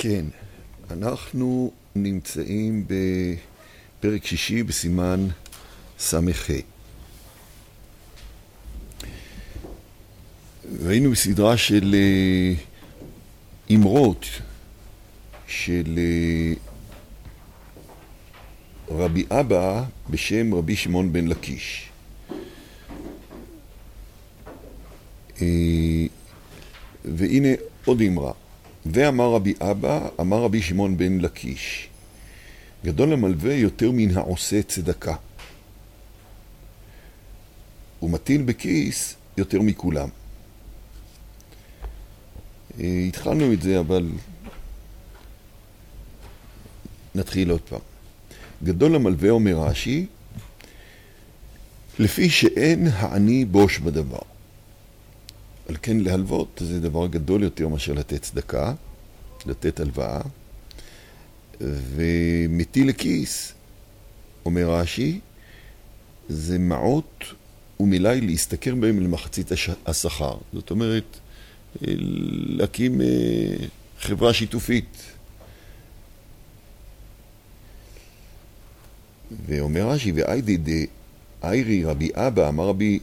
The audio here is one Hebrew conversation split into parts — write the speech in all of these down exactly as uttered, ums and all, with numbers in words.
כן, אנחנו נמצאים בפרק שישי בסימן סמ"ח. ראינו בסדרה של אמרות של רבי אבא בשם רבי שמעון בן לקיש. והנה עוד אמרה. ואמר רבי אבא, אמר רבי שמעון בן לקיש, גדול המלווה יותר מן העושה צדקה, ומטיל בכיס יותר מכולם. התחלנו את זה, אבל נתחיל עוד פעם. גדול המלווה אומר רש"י, לפי שאין העני בוש בדבר. על כן להלוות זה דבר גדול יותר מאשר לתת צדקה, לתת הלוואה, ומטיל לכיס, אומר רש"י, זה מעות ומילאי להסתכר בהם למחצית השכר. זאת אומרת, להקים חברה שיתופית. ואומר רש"י, ואיידי דאיירי רבי אבא, אמר רבי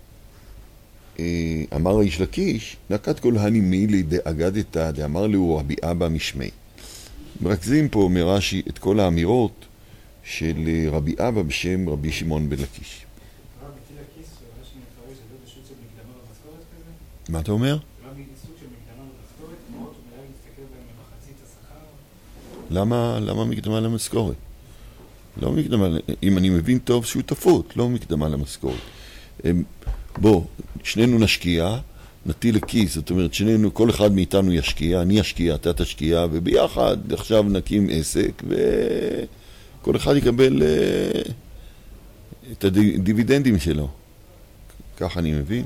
אמר איש לקיש, נקט כל הנימי לידי אגדתא, דאמר לו רבי אבא משמי. מרכזים פה, אומר רש"י, את כל האמירות של רבי אבא בשם רבי שמעון בן לקיש. רבי מטיל הכיס, רש"י מפרש, זה לא פשוט של מקדמה במשכורת כזה? מה אתה אומר? רבי סוג של מקדמה במשכורת, מאות ומלאי להסתכל בהם במחצית השכר? למה, למה מקדמה למשכורת? לא מקדמה, אם אני מבין טוב, שותפות, לא מקדמה למשכורת. בוא, שנינו נשקיע, נטיל לכיס, זאת אומרת, שנינו, כל אחד מאיתנו ישקיע, אני אשקיע, אתה תשקיע, וביחד עכשיו נקים עסק, וכל אחד יקבל uh, את הדיבידנדים שלו. ככה אני מבין.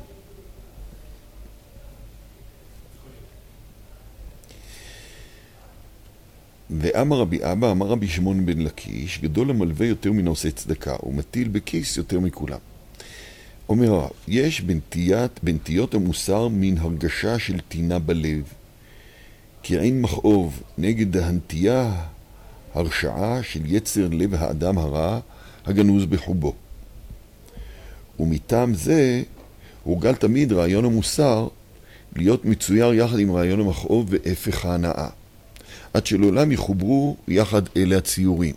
ואמר רבי אבא, אמר רבי שמעון בן לקיש, גדול המלווה יותר מן העושה צדקה, ומטיל בכיס יותר מכולם. אומר הרב, יש בנטיית, בנטיות המוסר מן הרגשה של טינה בלב, כי אין מכאוב נגד ההנטייה הרשעה של יצר לב האדם הרע הגנוז בחובו. ומטעם זה הורגל תמיד רעיון המוסר להיות מצויר יחד עם רעיון המכאוב והפך ההנאה, עד שלעולם יחוברו יחד אלה הציורים.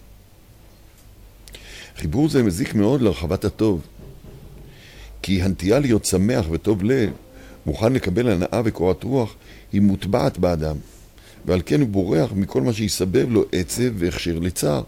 חיבור זה מזיק מאוד להרחבת הטוב, כי הנטייה להיות שמח וטוב לב, מוכן לקבל הנאה וקורת רוח, היא מוטבעת באדם, ועל כן הוא בורח מכל מה שיסבב לו עצב והכשר לצער.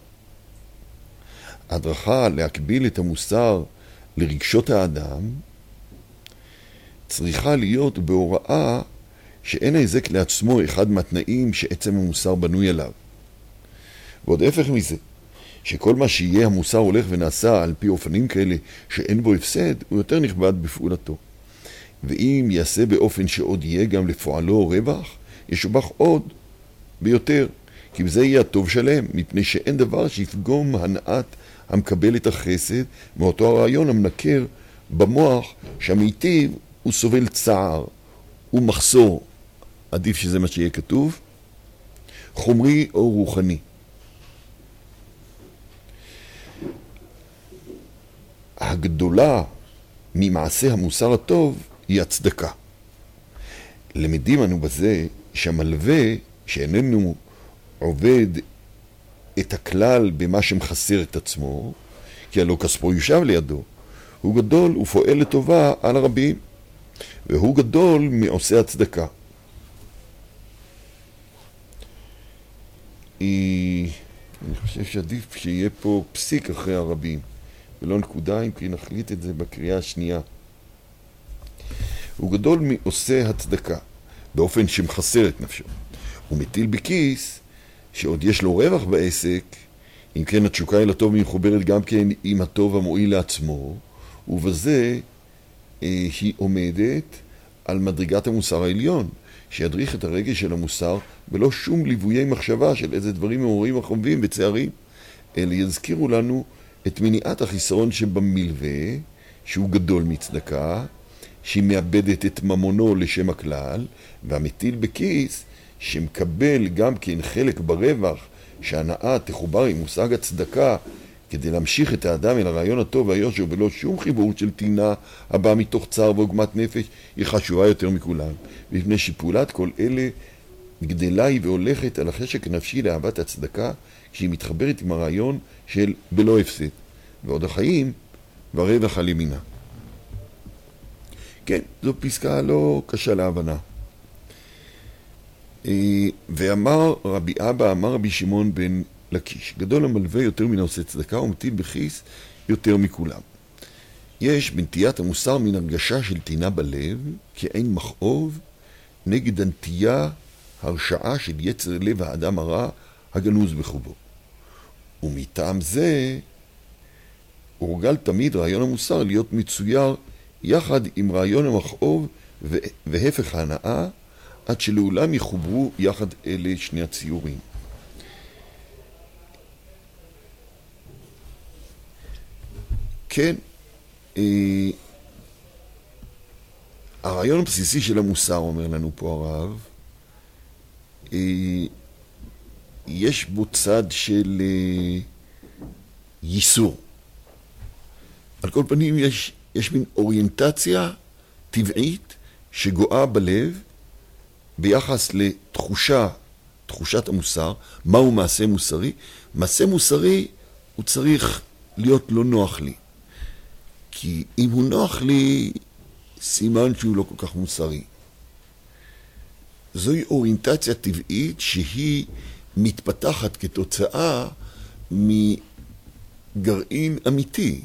הדרכה להקביל את המוסר לרגשות האדם, צריכה להיות בהוראה שאין ההזק לעצמו אחד מהתנאים שעצם המוסר בנוי עליו. ועוד הפך מזה, שכל מה שיהיה המוסר הולך ונעשה על פי אופנים כאלה שאין בו הפסד, הוא יותר נכבד בפעולתו. ואם יעשה באופן שעוד יהיה גם לפועלו רווח, ישובח עוד ביותר, כי בזה יהיה הטוב שלם, מפני שאין דבר שיפגום הנעת המקבל את החסד מאותו הרעיון המנקר במוח שהמיטיב הוא סובל צער, הוא מחסור, עדיף שזה מה שיהיה כתוב, חומרי או רוחני. הגדולה ממעשה המוסר הטוב היא הצדקה. למדים אנו בזה שהמלווה שאיננו עובד את הכלל במה שמחסר את עצמו, כי הלא כספו יושב לידו, הוא גדול ופועל לטובה על הרבים, והוא גדול מעושה הצדקה. היא... אני חושב שעדיף שיהיה פה פסיק אחרי הרבים, ולא נקודה, אם כי נחליט את זה בקריאה השנייה. הוא גדול מעושה הצדקה, באופן שמחסר את נפשו. הוא מטיל בכיס, שעוד יש לו רווח בעסק, אם כן התשוקה אל הטוב מחוברת גם כן עם הטוב המועיל לעצמו, ובזה אה, היא עומדת על מדרגת המוסר העליון, שידריך את הרגש של המוסר, ולא שום ליוויי מחשבה של איזה דברים מעוררים החומבים וצערים, אלא יזכירו לנו את מניעת החיסרון שבמלווה, שהוא גדול מצדקה, שהיא מאבדת את ממונו לשם הכלל, והמטיל בכיס, שמקבל גם כן חלק ברווח, שהנאה תחובר עם מושג הצדקה, כדי להמשיך את האדם אל הרעיון הטוב והיושר, ולא שום חיבור של טינה הבאה מתוך צער ועוגמת נפש, היא חשובה יותר מכולם. בפני שפעולת כל אלה גדלה היא והולכת על החשק הנפשי לאהבת הצדקה, כשהיא מתחברת עם הרעיון של בלא הפסד, ועוד החיים והרווח על ימינה. כן, זו פסקה לא קשה להבנה. ואמר רבי אבא, אמר רבי שמעון בן לקיש, גדול המלווה יותר מן העושה צדקה ומטיל בכיס יותר מכולם. יש בנטיית המוסר מן הרגשה של טינה בלב, כאין מכאוב נגד הנטייה הרשעה של יצר לב האדם הרע הגנוז בחובו. ומטעם זה הורגל תמיד רעיון המוסר להיות מצויר יחד עם רעיון המכאוב והפך ההנאה, עד שלעולם יחוברו יחד אלה שני הציורים. כן, אה, הרעיון הבסיסי של המוסר, אומר לנו פה הרב, אה, יש בו צד של אה, ייסור. על כל פנים יש, יש מין אוריינטציה טבעית שגואה בלב ביחס לתחושה, תחושת המוסר. מהו מעשה מוסרי? מעשה מוסרי הוא צריך להיות לא נוח לי. כי אם הוא נוח לי, סימן שהוא לא כל כך מוסרי. זוהי אוריינטציה טבעית שהיא מתפתחת כתוצאה מגרעין אמיתי,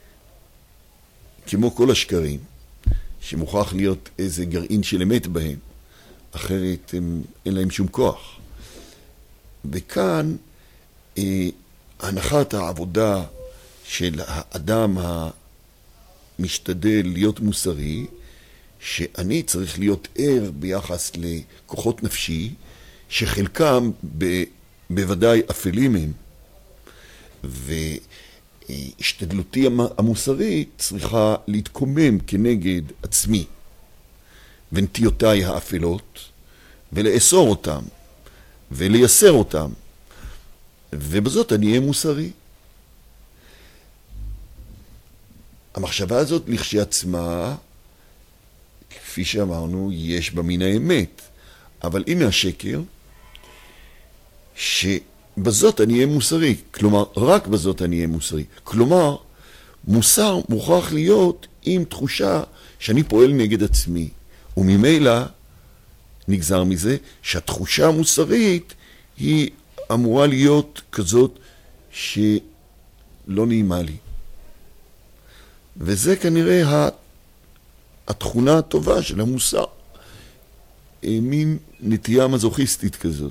כמו כל השקרים, שמוכרח להיות איזה גרעין של אמת בהם, אחרת הם, אין להם שום כוח. וכאן אה, הנחת העבודה של האדם המשתדל להיות מוסרי, שאני צריך להיות ער ביחס לכוחות נפשי, שחלקם ב, בוודאי אפלים הם, והשתדלותי המוסרית צריכה להתקומם כנגד עצמי ונטיותיי האפלות, ולאסור אותם ולייסר אותם, ובזאת אני אהיה מוסרי. המחשבה הזאת לכשעצמה, כפי שאמרנו, יש בה מן האמת, אבל הנה השקר, שבזאת אני אהיה מוסרי, כלומר רק בזאת אני אהיה מוסרי. כלומר, מוסר מוכרח להיות עם תחושה שאני פועל נגד עצמי, וממילא נגזר מזה שהתחושה המוסרית היא אמורה להיות כזאת שלא נעימה לי. וזה כנראה התכונה הטובה של המוסר, מין נטייה מזוכיסטית כזאת.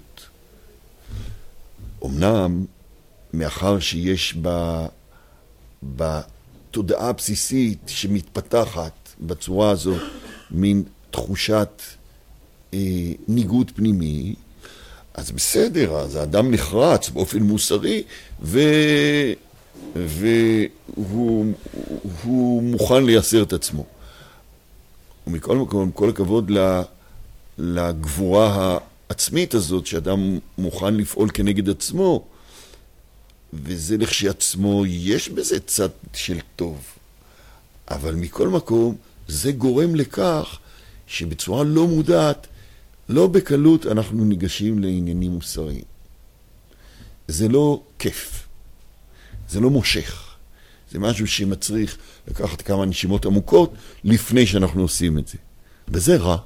אמנם, מאחר שיש בה, בתודעה הבסיסית שמתפתחת בצורה הזאת, מין תחושת אה, ניגוד פנימי, אז בסדר, אז האדם נחרץ באופן מוסרי, ו... והוא הוא מוכן לייסר את עצמו. ומכל מקום, כל הכבוד לגבורה העצמית הזאת, שאדם מוכן לפעול כנגד עצמו, וזה לכשעצמו, יש בזה צד של טוב. אבל מכל מקום, זה גורם לכך שבצורה לא מודעת, לא בקלות אנחנו ניגשים לעניינים מוסריים. זה לא כיף. זה לא מושך. זה משהו שמצריך לקחת כמה נשימות עמוקות לפני שאנחנו עושים את זה. וזה רע.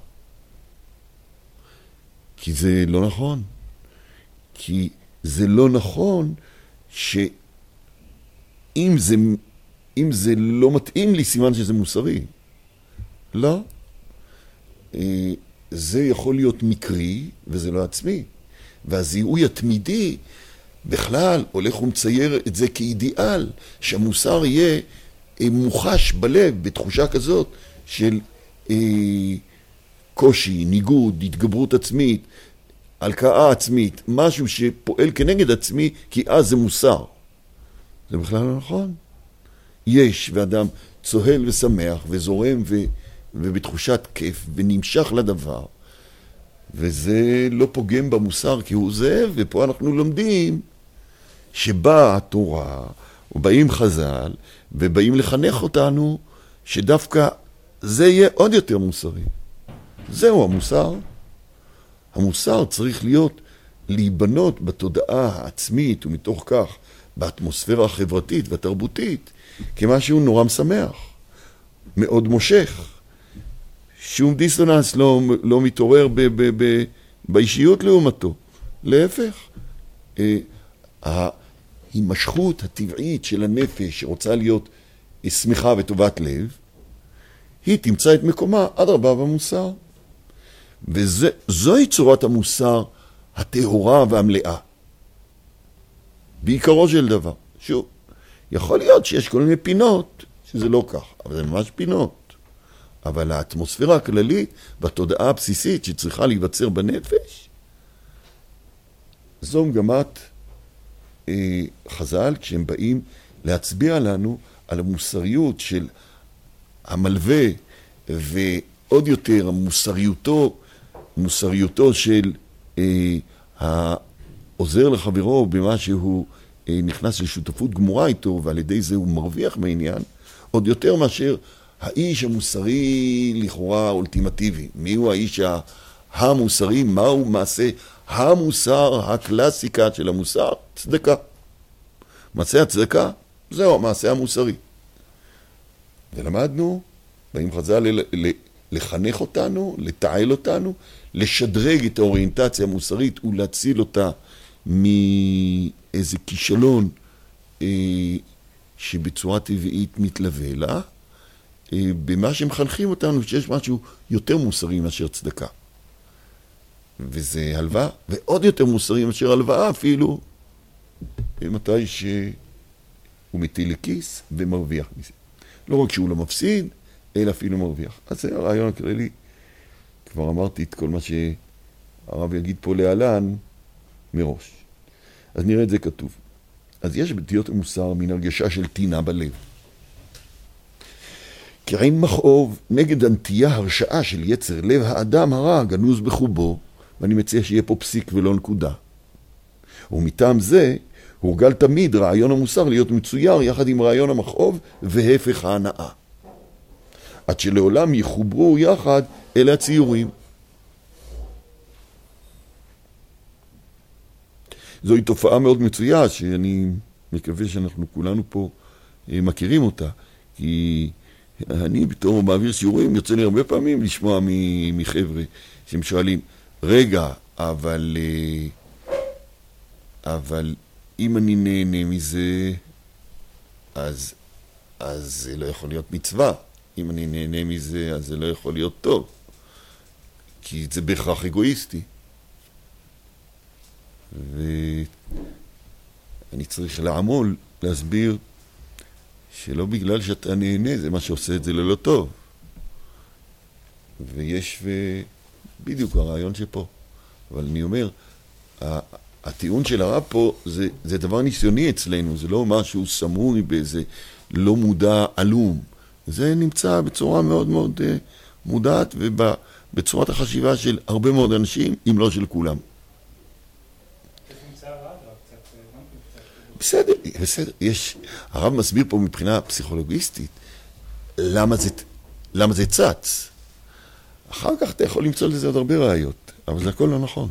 כי זה לא נכון. כי זה לא נכון שאם זה, אם זה לא מתאים לי, סימן שזה מוסרי. לא. זה יכול להיות מקרי, וזה לא עצמי. והזיהוי התמידי בכלל הולך ומצייר את זה כאידיאל, שהמוסר יהיה מוחש בלב, בתחושה כזאת של אה, קושי, ניגוד, התגברות עצמית, הלקאה עצמית, משהו שפועל כנגד עצמי, כי אז זה מוסר. זה בכלל לא נכון. יש, ואדם צוהל ושמח וזורם ו, ובתחושת כיף ונמשך לדבר, וזה לא פוגם במוסר כי הוא זה, ופה אנחנו לומדים שבאה התורה, ובאים חז"ל, ובאים לחנך אותנו, שדווקא זה יהיה עוד יותר מוסרי. זהו המוסר. המוסר צריך להיות, להיבנות בתודעה העצמית, ומתוך כך, באטמוספירה החברתית והתרבותית, כמשהו נורא משמח, מאוד מושך. שום דיסוננס לא, לא מתעורר ב, ב, ב, באישיות לעומתו. להפך, אה, ההימשכות הטבעית של הנפש שרוצה להיות שמחה וטובת לב, היא תמצא את מקומה עד רבה במוסר. וזוהי צורת המוסר הטהורה והמלאה. בעיקרו של דבר. שוב, יכול להיות שיש כל מיני פינות שזה לא כך, אבל זה ממש פינות. אבל האטמוספירה הכללית והתודעה הבסיסית שצריכה להיווצר בנפש, זו מגמת אה, חז"ל כשהם באים להצביע לנו על המוסריות של המלווה, ועוד יותר המוסריותו, מוסריותו של אה, העוזר לחברו במה שהוא אה, נכנס לשותפות גמורה איתו, ועל ידי זה הוא מרוויח מעניין, עוד יותר מאשר האיש המוסרי לכאורה אולטימטיבי. מי הוא האיש המוסרי? מהו מעשה המוסר, הקלאסיקה של המוסר? צדקה. מעשה הצדקה, זהו המעשה המוסרי. ולמדנו, באים חז"ל לחנך אותנו, לתעל אותנו, לשדרג את האוריינטציה המוסרית ולהציל אותה מאיזה כישלון אה, שבצורה טבעית מתלווה לה, אה, במה שמחנכים אותנו שיש משהו יותר מוסרי מאשר צדקה. וזה הלוואה, ועוד יותר מוסרי מאשר הלוואה אפילו, מתי שהוא מטיל לכיס ומרוויח מזה. לא רק שהוא לא מפסיד, אלא אפילו מרוויח. אז זה הרעיון הכללי. כבר אמרתי את כל מה שהרב יגיד פה להלן מראש. אז נראה את זה כתוב. אז יש בתיות המוסר מן הרגשה של טינה בלב. כעין מכאוב נגד הנטייה הרשעה של יצר לב האדם הרע גנוז בחובו, ואני מציע שיהיה פה פסיק ולא נקודה. ומטעם זה הורגל תמיד רעיון המוסר להיות מצויר יחד עם רעיון המכאוב והפך ההנאה. עד שלעולם יחוברו יחד אלה הציורים. זוהי תופעה מאוד מצויה שאני מקווה שאנחנו כולנו פה מכירים אותה, כי אני בתור מעביר שיעורים יוצא לי הרבה פעמים לשמוע מחבר'ה שהם שואלים, רגע, אבל אבל אם אני נהנה מזה, אז אז זה לא יכול להיות מצווה. אם אני נהנה מזה, אז זה לא יכול להיות טוב. כי זה בהכרח אגואיסטי. ואני צריך לעמול, להסביר שלא בגלל שאתה נהנה, זה מה שעושה את זה ללא טוב. ויש בדיוק הרעיון שפה. אבל אני אומר, הטיעון של הרב פה זה, זה דבר ניסיוני אצלנו, זה לא משהו סמוי באיזה לא מודע עלום. זה נמצא בצורה מאוד מאוד מודעת ובצורת החשיבה של הרבה מאוד אנשים, אם לא של כולם. בסדר, בסדר. יש, הרב מסביר פה מבחינה פסיכולוגיסטית למה זה, למה זה צץ. אחר כך אתה יכול למצוא לזה עוד הרבה ראיות, אבל זה הכל לא נכון.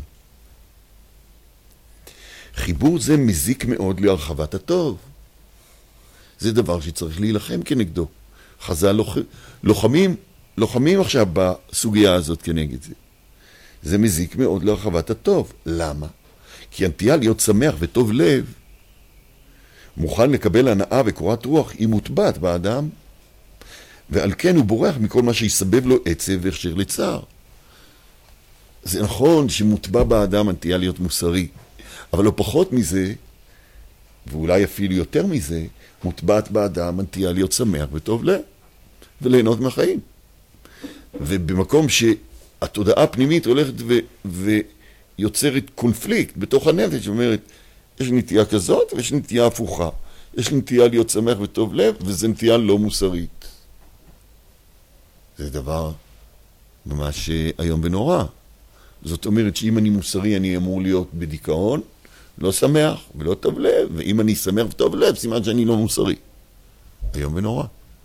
חיבור זה מזיק מאוד להרחבת הטוב. זה דבר שצריך להילחם כנגדו. חז"ל לוח... לוחמים, לוחמים עכשיו בסוגיה הזאת כנגד זה. זה מזיק מאוד להרחבת הטוב. למה? כי הנטייה להיות שמח וטוב לב, מוכן לקבל הנאה וקורת רוח, היא מוטבעת באדם, ועל כן הוא בורח מכל מה שיסבב לו עצב והכשר לצער. זה נכון שמוטבע באדם הנטייה להיות מוסרי, אבל לא פחות מזה, ואולי אפילו יותר מזה, מוטבעת באדם הנטייה להיות שמח וטוב לב, וליהנות מהחיים. ובמקום שהתודעה הפנימית הולכת ו- ויוצרת קונפליקט בתוך הנפש, שאומרת, יש נטייה כזאת ויש נטייה הפוכה. יש נטייה להיות שמח וטוב לב, וזה נטייה לא מוסרית. זה דבר ממש היום ונורא. זאת אומרת שאם אני מוסרי אני אמור להיות בדיכאון, לא שמח ולא טוב לב, ואם אני שמח וטוב לב, סימן שאני לא מוסרי. היום ונורא.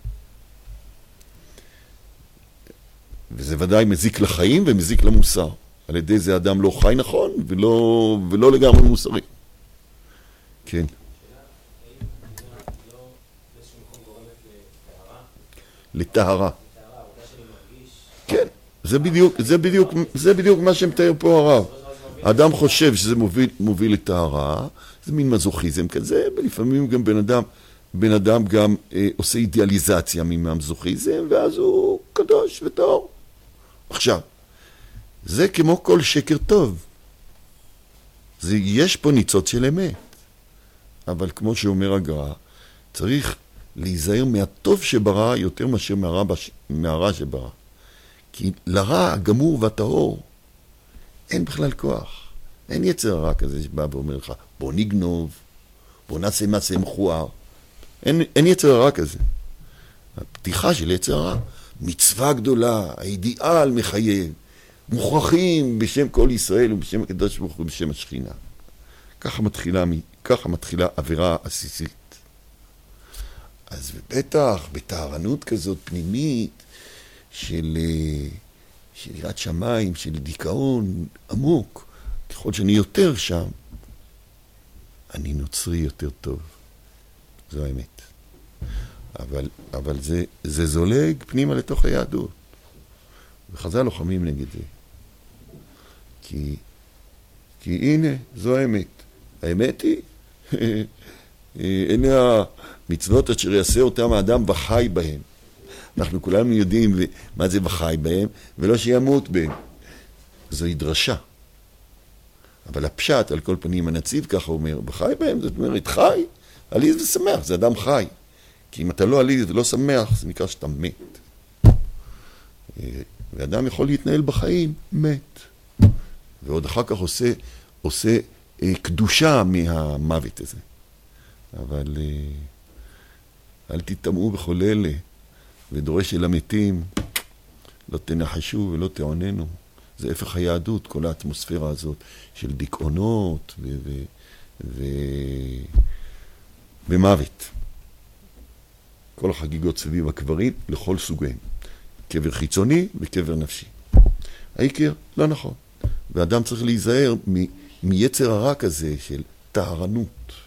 וזה ודאי מזיק לחיים ומזיק למוסר. על ידי זה אדם לא חי נכון ולא, ולא לגמרי מוסרי. כן. לטהרה. כן, זה בדיוק, זה בדיוק, זה בדיוק מה שמתאר פה הרב. האדם חושב שזה מוביל, מוביל לטהרה, זה מין מזוכיזם כזה, ולפעמים גם בן אדם, בן אדם גם אה, עושה אידיאליזציה מהמזוכיזם, ואז הוא קדוש וטהור. עכשיו, זה כמו כל שקר טוב. זה, יש פה ניצוץ של אמת. אבל כמו שאומר הגר"א, צריך להיזהר מהטוב שברא יותר מאשר מהרע, מהרע שברא. כי לרע הגמור והטהור אין בכלל כוח. אין יצר הרע כזה שבא ואומר לך, בוא נגנוב, בוא נעשה מעשה מכוער. אין, אין יצר הרע כזה. הפתיחה של יצר הרע, מצווה גדולה, האידיאל מחייב, מוכרחים בשם כל ישראל ובשם הקדוש ברוך הוא ובשם השכינה. ככה מתחילה, ככה מתחילה עבירה עסיסית. אז בטח, בטהרנות כזאת פנימית של, של יראת שמיים, של דיכאון עמוק, ככל שאני יותר שם, אני נוצרי יותר טוב. זו האמת. אבל, אבל זה, זה זולג פנימה לתוך היהדות. וחז"ל לוחמים נגד זה. כי, כי הנה, זו האמת. האמת היא, הנה המצוות אשר יעשה אותם האדם וחי בהם. אנחנו כולנו יודעים מה זה וחי בהם, ולא שימות בהם. זוהי דרשה. אבל הפשט, על כל פנים הנציב ככה אומר, וחי בהם, זאת אומרת, חי, עליז ושמח, זה אדם חי. כי אם אתה לא עליז ולא שמח, זה נקרא שאתה מת. ואדם יכול להתנהל בחיים, מת. ועוד אחר כך עושה, עושה אה, קדושה מהמוות הזה. אבל אה, אל תטמעו בכל אלה, ודורש אל המתים, לא תנחשו ולא תעוננו. זה הפך היהדות, כל האטמוספירה הזאת של דיכאונות ו... ו, ו ומוות. כל החגיגות סביב הקברים לכל סוגיהם. קבר חיצוני וקבר נפשי. העיקר, לא נכון. ואדם צריך להיזהר מ- מיצר הרע כזה של טהרנות.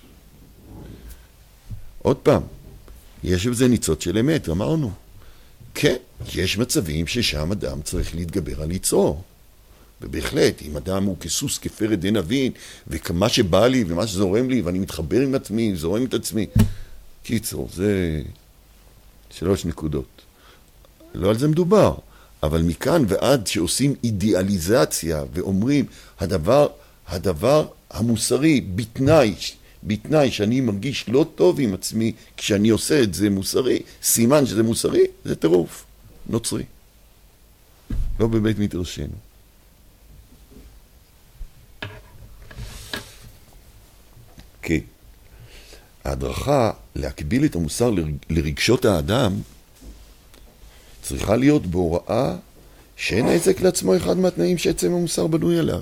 עוד פעם, יש בזה ניצוץ של אמת, אמרנו. כן, יש מצבים ששם אדם צריך להתגבר על יצרו. ובהחלט, אם אדם הוא כסוס כפרד אין אבין, וכמה שבא לי ומה שזורם לי, ואני מתחבר עם עצמי, זורם את עצמי. קיצור, זה שלוש נקודות. לא על זה מדובר, אבל מכאן ועד שעושים אידיאליזציה ואומרים, הדבר, הדבר המוסרי, בתנאי, בתנאי שאני מרגיש לא טוב עם עצמי, כשאני עושה את זה מוסרי, סימן שזה מוסרי, זה טירוף, נוצרי. לא בבית מדרשנו. כן. ההדרכה להקביל את המוסר לרגשות האדם צריכה להיות בהוראה שאין העסק לעצמו אחד מהתנאים שעצם המוסר בנוי עליו.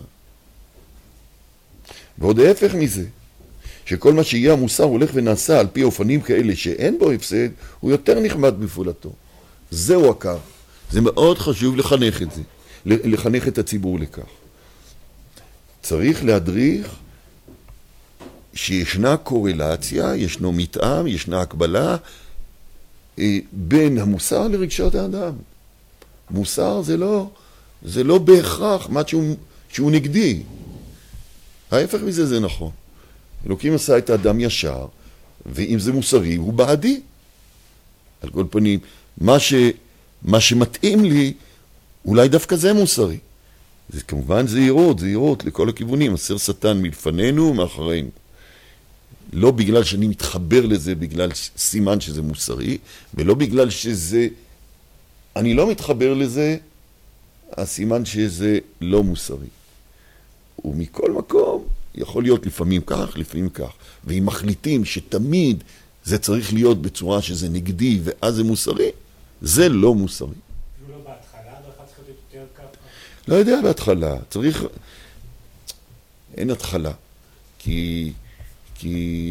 ועוד ההפך מזה, שכל מה שיהיה המוסר הולך ונעשה על פי אופנים כאלה שאין בו הפסד, הוא יותר נחמד בפעולתו. זהו הקו. זה מאוד חשוב לחנך את זה, לחנך את הציבור לכך. צריך להדריך שישנה קורלציה, ישנו מתאם, ישנה הקבלה בין המוסר לרגשות האדם. מוסר זה לא, זה לא בהכרח מה שהוא, שהוא נגדי. ההפך מזה זה נכון. אלוקים עשה את האדם ישר, ואם זה מוסרי הוא בעדי. על כל פנים, מה, ש, מה שמתאים לי, אולי דווקא זה מוסרי. זה כמובן זהירות, זהירות לכל הכיוונים, הסר שטן מלפנינו ומאחרינו. לא בגלל שאני מתחבר לזה בגלל סימן שזה מוסרי, ולא בגלל שזה, אני לא מתחבר לזה, הסימן שזה לא מוסרי. ומכל מקום יכול להיות לפעמים כך, לפעמים כך. ואם מחליטים שתמיד זה צריך להיות בצורה שזה נגדי ואז זה מוסרי, זה לא מוסרי. אפילו לא בהתחלה, הדרכה צריך להיות יותר ככה. לא יודע בהתחלה, צריך... אין התחלה, כי... כי...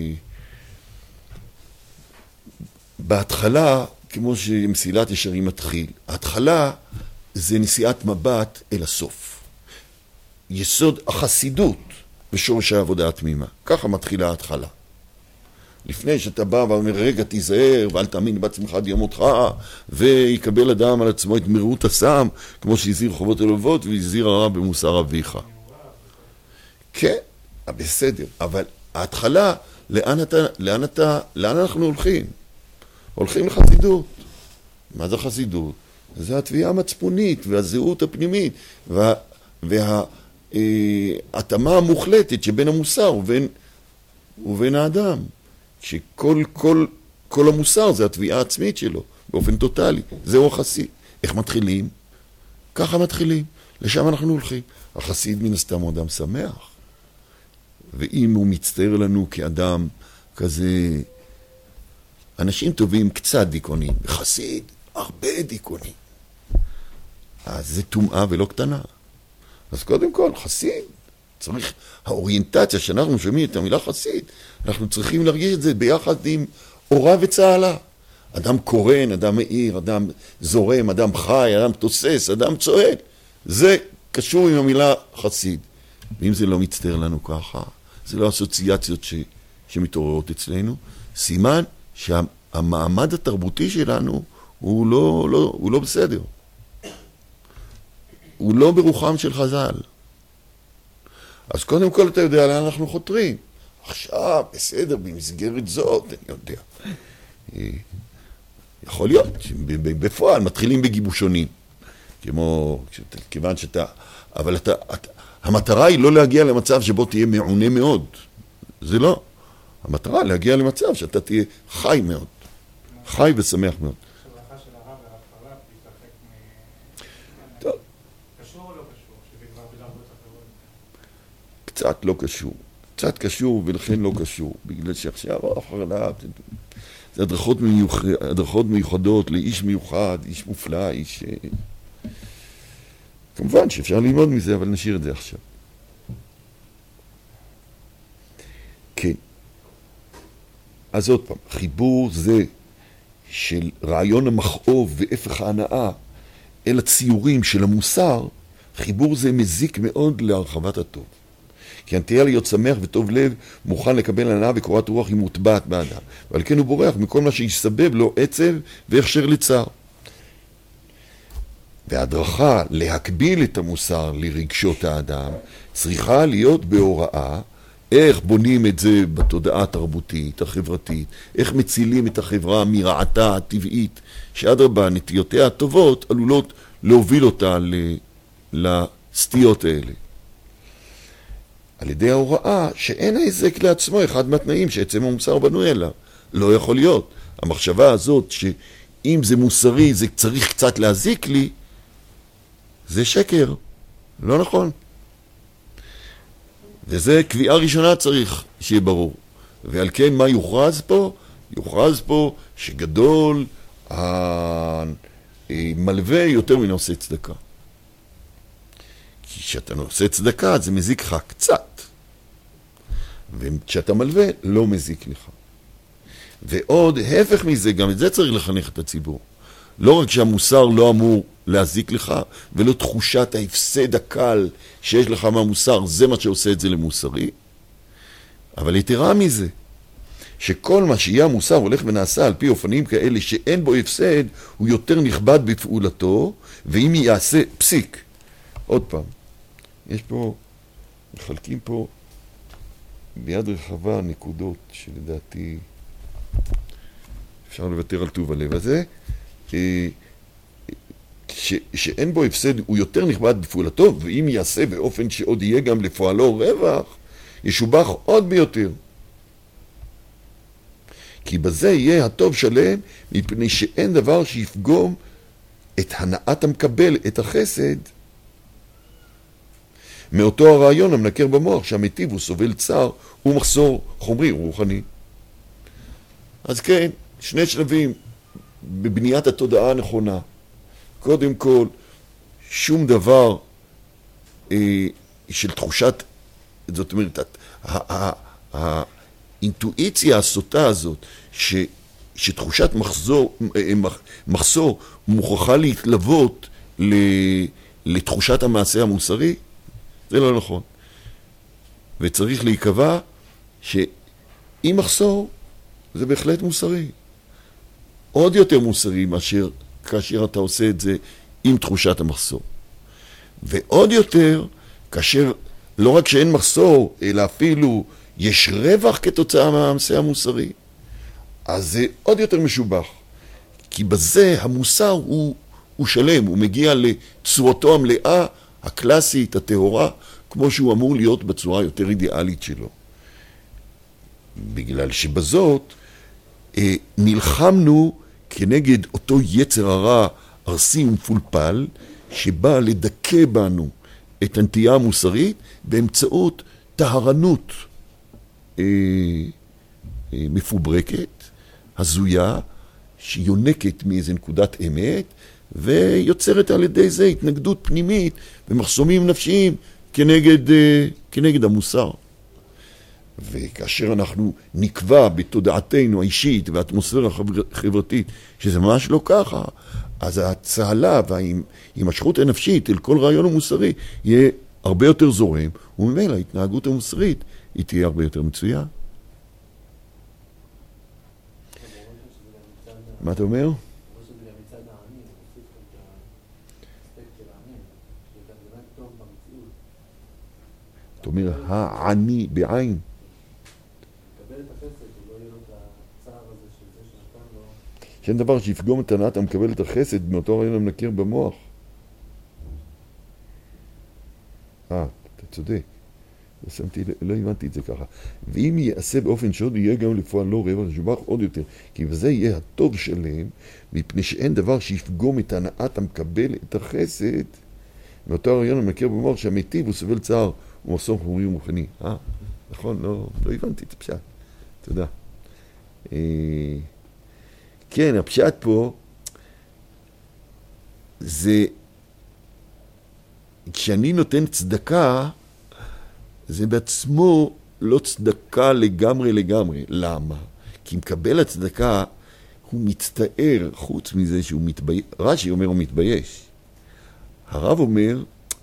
בהתחלה, כמו שמסילת ישרים מתחיל, ההתחלה זה נשיאת מבט אל הסוף. יסוד החסידות ושורש העבודה התמימה. ככה מתחילה ההתחלה. לפני שאתה בא ואומר, רגע תיזהר ואל תאמין בעצמך עד יום מותך, ויקבל אדם על עצמו את מרות הסם, כמו שהזהיר חובות הלבבות והזהיר הרע במוסר אביך. כן, בסדר, אבל ההתחלה, לאן אתה, לאן אתה, לאן אנחנו הולכים? הולכים לחסידות. מה זה חסידות? זה התביעה המצפונית והזהות הפנימית וה, וההתאמה המוחלטת שבין המוסר ובין, ובין האדם. שכל כל, כל המוסר זה התביעה העצמית שלו, באופן טוטלי. זהו החסיד. איך מתחילים? ככה מתחילים. לשם אנחנו הולכים. החסיד מן הסתם הוא אדם שמח. ואם הוא מצטער לנו כאדם כזה, אנשים טובים קצת דיכאונים, וחסיד הרבה דיכאונים. אז זה טומאה ולא קטנה. אז קודם כל, חסיד, צריך, האוריינטציה שאנחנו שומעים את המילה חסיד, אנחנו צריכים להרגיש את זה ביחד עם אורה וצהלה. אדם קורן, אדם מאיר, אדם זורם, אדם חי, אדם תוסס, אדם צועד. זה קשור עם המילה חסיד. ואם זה לא מצטער לנו ככה, זה לא אסוציאציות ש, שמתעוררות אצלנו, סימן שהמעמד התרבותי שלנו הוא לא, לא, הוא לא בסדר. הוא לא ברוחם של חז"ל. אז קודם כל אתה יודע לאן אנחנו חותרים. עכשיו, בסדר, במסגרת זאת, אני יודע. יכול להיות, בפועל מתחילים בגיבושונים. כמו, כיוון שאתה, אבל אתה, אתה, המטרה היא לא להגיע למצב שבו תהיה מעונה מאוד. זה לא. המטרה להגיע למצב שאתה תהיה חי מאוד. חי ושמח מאוד. שברכה של הרב והרב חרל"פ להתרחק מ... טוב. קשור או לא קשור? שזה כבר בדרגות אחרות? קצת לא קשור. קצת קשור ולכן לא קשור. בגלל שעכשיו הרב חרל"פ זה הדרכות, מיוח... הדרכות מיוחדות לאיש מיוחד, איש מופלא, איש... כמובן שאפשר ללמוד מזה, אבל נשאיר את זה עכשיו. כן. אז עוד פעם, חיבור זה של רעיון המכאוב והפך ההנאה אל הציורים של המוסר, חיבור זה מזיק מאוד להרחבת הטוב. כי הנטייה להיות שמח וטוב לב מוכן לקבל הנאה וקורת רוח היא מוטבעת באדם. ועל כן הוא בורח מכל מה שיסבב לו עצב והכשר לצער. וההדרכה להקביל את המוסר לרגשות האדם צריכה להיות בהוראה איך בונים את זה בתודעה התרבותית, החברתית, איך מצילים את החברה מרעתה הטבעית, שאדרבה, נטיותיה הטובות עלולות להוביל אותה לסטיות האלה. על ידי ההוראה שאין ההיזק לעצמו אחד מהתנאים שעצם המוסר בנוי אליו. לא יכול להיות. המחשבה הזאת שאם זה מוסרי זה צריך קצת להזיק לי, זה שקר. לא נכון. וזה קביעה ראשונה צריך שיהיה ברור. ועל כן מה יוכרז פה? יוכרז פה שגדול המלווה יותר מן עושה צדקה. כי כשאתה עושה צדקה זה מזיק לך קצת. וכשאתה מלווה לא מזיק לך. ועוד הפך מזה, גם את זה צריך לחנך את הציבור. לא רק שהמוסר לא אמור להזיק לך, ולא תחושת ההפסד הקל שיש לך מהמוסר, זה מה שעושה את זה למוסרי. אבל יתרה מזה, שכל מה שיהיה המוסר הולך ונעשה על פי אופנים כאלה שאין בו הפסד, הוא יותר נכבד בפעולתו, ואם יעשה פסיק. עוד פעם, יש פה, מחלקים פה ביד רחבה נקודות שלדעתי אפשר לוותר על טוב הלב הזה, ש, שאין בו הפסד הוא יותר נכבד בפעולתו, ואם יעשה באופן שעוד יהיה גם לפועלו רווח, ישובח עוד ביותר. כי בזה יהיה הטוב שלם, מפני שאין דבר שיפגום את הנעת המקבל, את החסד, מאותו הרעיון המנקר במוח שהמטיב הוא סובל צער, הוא מחסור חומרי רוחני. אז כן, שני שלבים בבניית התודעה הנכונה. קודם כל, שום דבר אה, של תחושת, זאת אומרת, האינטואיציה הסוטה הזאת, ש, שתחושת מחזור, מחסור מוכרחה להתלוות לתחושת המעשה המוסרי, זה לא נכון. וצריך להיקבע שאם מחסור, זה בהחלט מוסרי. עוד יותר מוסרי מאשר כאשר אתה עושה את זה עם תחושת המחסור. ועוד יותר, כאשר לא רק שאין מחסור, אלא אפילו יש רווח כתוצאה מהמעשה המוסרי, אז זה עוד יותר משובח. כי בזה המוסר הוא, הוא שלם, הוא מגיע לצורתו המלאה, הקלאסית, הטהורה, כמו שהוא אמור להיות בצורה יותר אידיאלית שלו. בגלל שבזאת אה, נלחמנו כנגד אותו יצר הרע ארסי ומפולפל, שבא לדכא בנו את הנטייה המוסרית באמצעות טהרנות אה, אה, מפוברקת, הזויה, שיונקת מאיזו נקודת אמת, ויוצרת על ידי זה התנגדות פנימית ומחסומים נפשיים כנגד, אה, כנגד המוסר. וכאשר אנחנו נקבע בתודעתנו האישית והאטמוספירה החברתית שזה ממש לא ככה, אז הצהלה וההימשכות הנפשית אל כל רעיון המוסרי יהיה הרבה יותר זורם, וממילא ההתנהגות המוסרית היא תהיה הרבה יותר מצויה. מה אתה אומר? אתה אומר, העני בעין. שאין דבר שיפגום את הנעת המקבל את החסד מאותו רעיון המנקר במוח. אה, אתה צודק. לא שמתי, לא הבנתי את זה ככה. ואם יעשה באופן שעוד יהיה גם לפועל לא רווח משובח עוד יותר, כי בזה יהיה הטוב שלהם, מפני שאין דבר שיפגום את הנעת המקבל את החסד מאותו רעיון המנקר במוח שהמיטיב הוא סובל צער ומחסום חומרי ומוכני. אה, נכון, לא, לא הבנתי את הפשט. תודה. אה... כן, הפשט פה זה כשאני נותן צדקה, זה בעצמו לא צדקה לגמרי לגמרי. למה? כי מקבל הצדקה, הוא מצטער, חוץ מזה שהוא מתבייש. רש"י אומר הוא מתבייש. הרב אומר,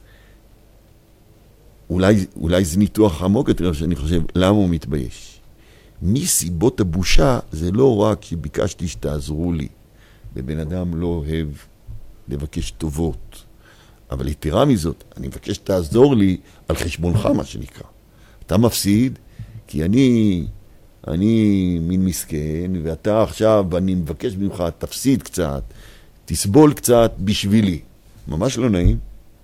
אולי, אולי זה ניתוח עמוק יותר שאני חושב, למה הוא מתבייש? מסיבות הבושה זה לא רק שביקשתי שתעזרו לי, בבן אדם לא אוהב לבקש טובות, אבל יתרה מזאת, אני מבקש שתעזור לי על חשבונך, מה שנקרא. אתה מפסיד, כי אני, אני מין מסכן, ואתה עכשיו, אני מבקש ממך, תפסיד קצת, תסבול קצת בשבילי. ממש לא נעים.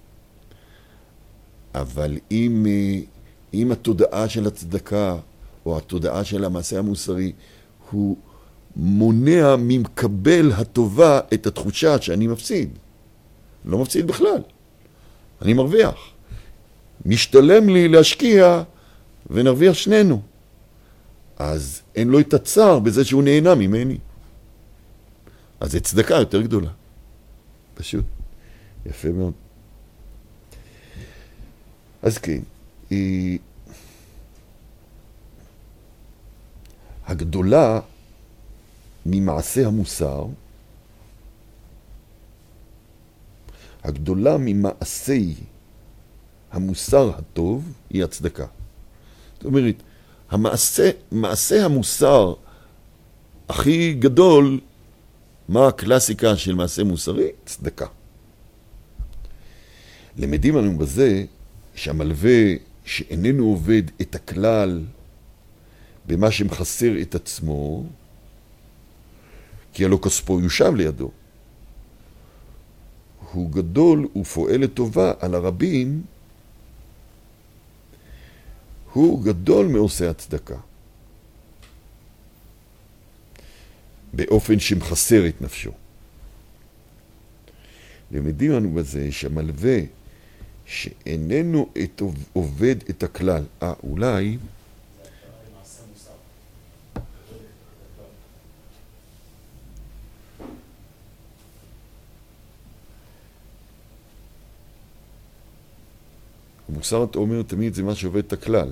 אבל אם, אם התודעה של הצדקה, או התודעה של המעשה המוסרי, הוא מונע ממקבל הטובה את התחושה שאני מפסיד. לא מפסיד בכלל. אני מרוויח. משתלם לי להשקיע ונרוויח שנינו. אז אין לו את הצער בזה שהוא נהנה ממני. אז זה צדקה יותר גדולה. פשוט. יפה מאוד. אז כן, היא... הגדולה ממעשה המוסר, הגדולה ממעשי המוסר הטוב היא הצדקה. זאת אומרת, המעשה, מעשה המוסר הכי גדול, מה הקלאסיקה של מעשה מוסרי? צדקה. למדים לנו בזה שהמלווה שאיננו עובד את הכלל במה שמחסר את עצמו, כי הלא כספו יושב לידו, הוא גדול ופועל לטובה על הרבים, הוא גדול מעושה הצדקה, באופן שמחסר את נפשו. למדים לנו בזה שהמלווה שאיננו את עובד את הכלל, אה, אולי מוסר, אתה אומר, תמיד זה מה שעובד את הכלל.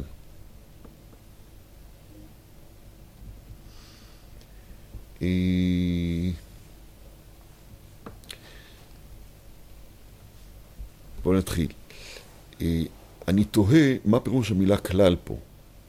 בואו נתחיל. אני תוהה מה פירוש המילה כלל פה.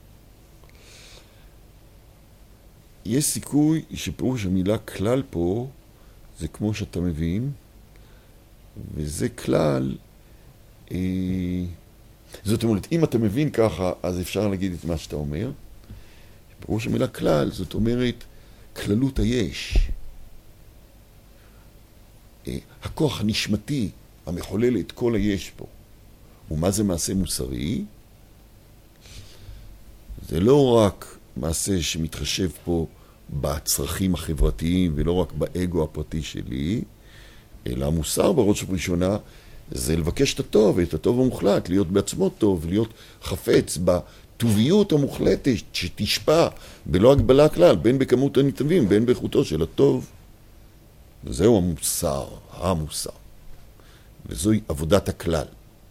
יש סיכוי שפירוש המילה כלל פה זה כמו שאתה מבין, וזה כלל, אה, זאת אומרת, אם אתה מבין ככה, אז אפשר להגיד את מה שאתה אומר. פירוש המילה כלל, זאת אומרת, כללות היש. אה, הכוח הנשמתי, המחולל את כל היש פה. ומה זה מעשה מוסרי? זה לא רק מעשה שמתחשב פה בצרכים החברתיים ולא רק באגו הפרטי שלי, אלא המוסר בראש ובראשונה זה לבקש את הטוב, את הטוב המוחלט, להיות בעצמו טוב, להיות חפץ בטוביות המוחלטת שתשפע בלא הגבלה כלל, בין בכמות הנתבים, בין באיכותו של הטוב. וזהו המוסר, המוסר. וזוהי עבודת הכלל.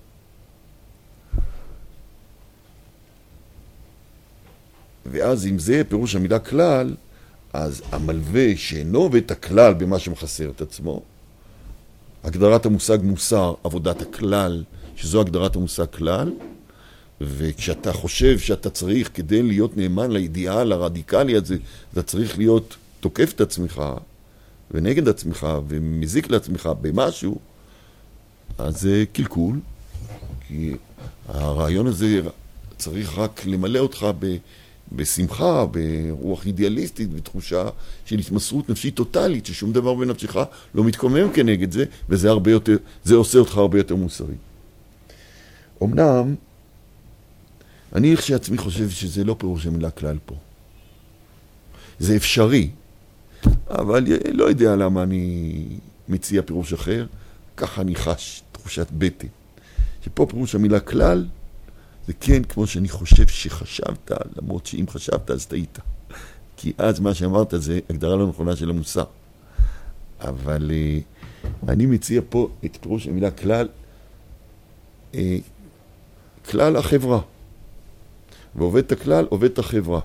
ואז אם זה פירוש המילה כלל, אז המלווה שאינו עובד את הכלל במה שמחסר את עצמו, הגדרת המושג מוסר, עבודת הכלל, שזו הגדרת המושג כלל, וכשאתה חושב שאתה צריך, כדי להיות נאמן לאידיאל הרדיקלי הזה, אתה צריך להיות תוקף את עצמך, ונגד עצמך, ומזיק לעצמך במשהו, אז זה קלקול, כי הרעיון הזה צריך רק למלא אותך ב... בשמחה, ברוח אידיאליסטית, בתחושה של התמסרות נפשית טוטלית, ששום דבר בנפשך לא מתקומם כנגד זה, וזה הרבה יותר, זה עושה אותך הרבה יותר מוסרי. אמנם, אני כשעצמי חושב שזה לא פירוש המילה כלל פה. זה אפשרי, אבל לא יודע למה אני מציע פירוש אחר, ככה אני חש תחושת בטן. שפה פירוש המילה כלל, זה כן כמו שאני חושב שחשבת, למרות שאם חשבת אז טעית. כי אז מה שאמרת זה הגדרה לא נכונה של המוסר. אבל uh, אני מציע פה את פירוש המילה כלל, uh, כלל החברה. ועובד את הכלל, עובד את החברה.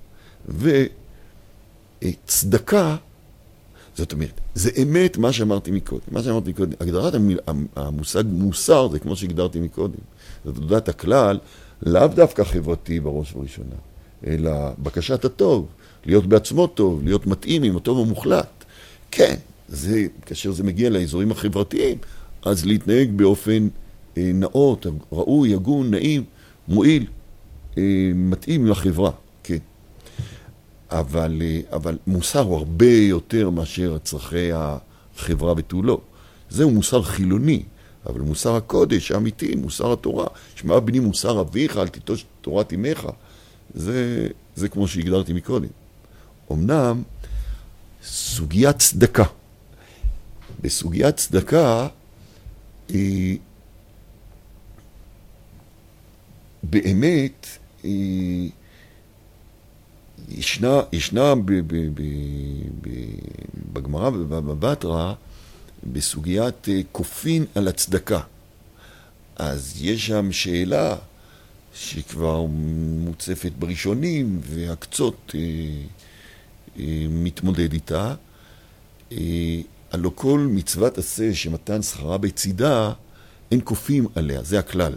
וצדקה, זאת אומרת, זה אמת מה שאמרתי מקודם. מה שאמרתי מקודם, הגדרת המיל, המושג מוסר זה כמו שהגדרתי מקודם. זאת עבודת הכלל, לאו דווקא חברתי בראש ובראשונה, אלא בקשת הטוב, להיות בעצמו טוב, להיות מתאים עם הטוב המוחלט. כן, זה, כאשר זה מגיע לאזורים החברתיים, אז להתנהג באופן אה, נאות, ראוי, הגון, נעים, מועיל, אה, מתאים לחברה, כן. אבל, אה, אבל מוסר הוא הרבה יותר מאשר צרכי החברה ותו. זהו מוסר חילוני. אבל מוסר הקודש האמיתי, מוסר התורה, שמע בני מוסר אביך, אל תיטוש תורת אמך, זה, זה כמו שהגדרתי מקודם. אמנם, סוגיית צדקה. בסוגיית צדקה, היא, באמת, היא, ישנה, ישנה ב, ב, ב, ב, בגמרא ובבטרה, בסוגיית כופין על הצדקה. אז יש שם שאלה שכבר מוצפת בראשונים והקצות אה, אה, מתמודד איתה. אה, הלא כל מצוות עשה שמתן שכרה בצידה, אין כופים עליה, זה הכלל.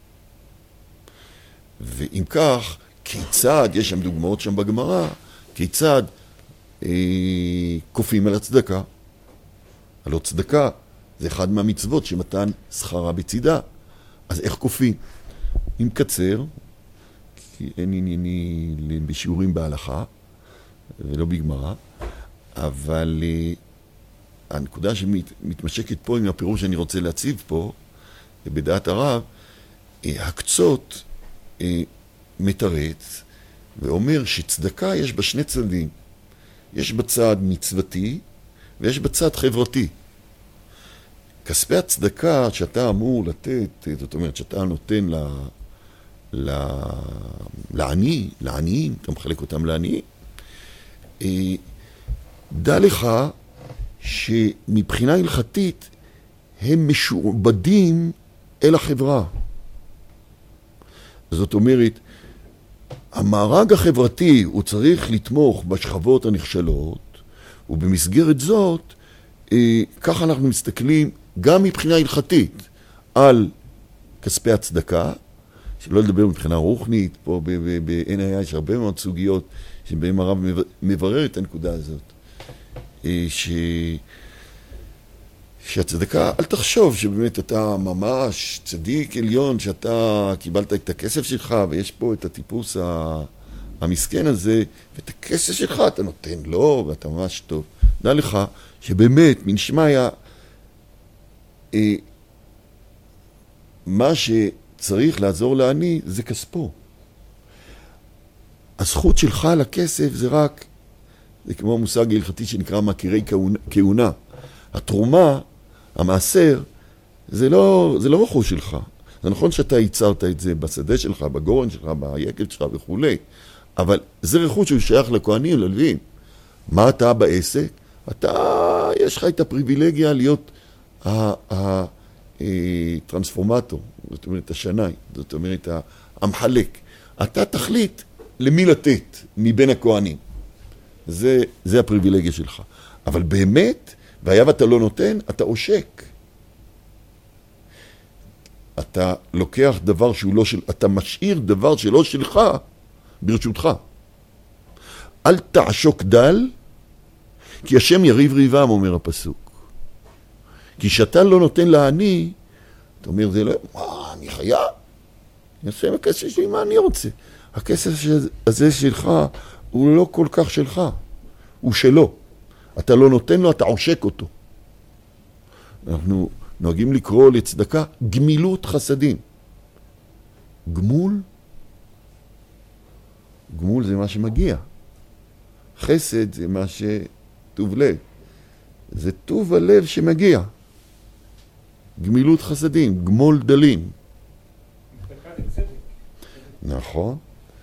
ואם כך, כיצד, יש שם דוגמאות שם בגמרא, כיצד אה, כופים על הצדקה? הלא צדקה, זה אחד מהמצוות שמתן שכרה בצידה. אז איך כופים? אם קצר, כי אין ענייני בשיעורים בהלכה, ולא בגמרא, אבל uh, הנקודה שמתמשקת פה עם הפירוש שאני רוצה להציב פה, בדעת הרב, uh, הקצות uh, מתרץ, ואומר שצדקה יש בה שני צדדים. יש בצד מצוותי, ויש בצד חברתי. כספי הצדקה שאתה אמור לתת, זאת אומרת שאתה נותן ל, ל, לעני, לעניים, אתה מחלק אותם לעניים, דע לך שמבחינה הלכתית הם משועבדים אל החברה. זאת אומרת, המארג החברתי הוא צריך לתמוך בשכבות הנחשלות, ובמסגרת זאת, אה, ככה אנחנו מסתכלים גם מבחינה הלכתית על כספי הצדקה, שלא לדבר מבחינה רוחנית, פה ב-אן איי איי יש הרבה מאוד סוגיות שבהם הרב מברר את הנקודה הזאת. אה, ש... שהצדקה, אל תחשוב שבאמת אתה ממש צדיק עליון, שאתה קיבלת את הכסף שלך, ויש פה את הטיפוס המסכן הזה, ואת הכסף שלך אתה נותן לו, ואתה ממש טוב. דע לך שבאמת, מנשמע היה, אה, מה שצריך לעזור לעני זה כספו. הזכות שלך על הכסף זה רק, זה כמו המושג ההלכתי שנקרא מכירי כהונה. התרומה, המעשר, זה לא, זה לא רכוש שלך. זה נכון שאתה ייצרת את זה בשדה שלך, בגורן שלך, ביקב שלך וכו'. אבל זה רכוש שהוא שייך לכהנים, ללווים. מה אתה בעסק? אתה, יש לך את הפריבילגיה להיות הטרנספורמטור, זאת אומרת, השנאי, זאת אומרת, המחלק. אתה תחליט למי לתת מבין הכהנים. זה, זה הפריבילגיה שלך. אבל באמת, והיה ואתה לא נותן, אתה עושק. אתה לוקח דבר שהוא לא של, אתה משאיר דבר שלא שלך ברשותך. אל תעשוק דל, כי השם יריב ריבם, אומר הפסוק. כי שאתה לא נותן לעני, אתה אומר, זה לא, מה, אני חייב? אני עושה עם הכסף שלי, מה אני רוצה? הכסף הזה שלך הוא לא כל כך שלך, הוא שלו. אתה לא נותן לו, אתה עושק אותו. אנחנו נוהגים לקרוא לצדקה גמילות חסדים. גמול, גמול זה מה שמגיע. חסד זה מה שטוב לב. זה טוב הלב שמגיע. גמילות חסדים, גמול דלים. נכון.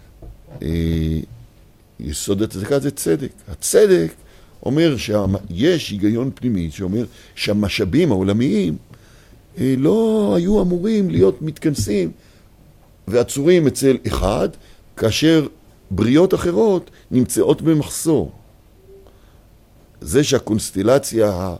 יסוד הצדקה זה צדק. הצדק אומר שיש היגיון פנימי שאומר שהמשאבים העולמיים לא היו אמורים להיות מתכנסים ועצורים אצל אחד, כאשר בריות אחרות נמצאות במחסור. זה שהקונסטלציה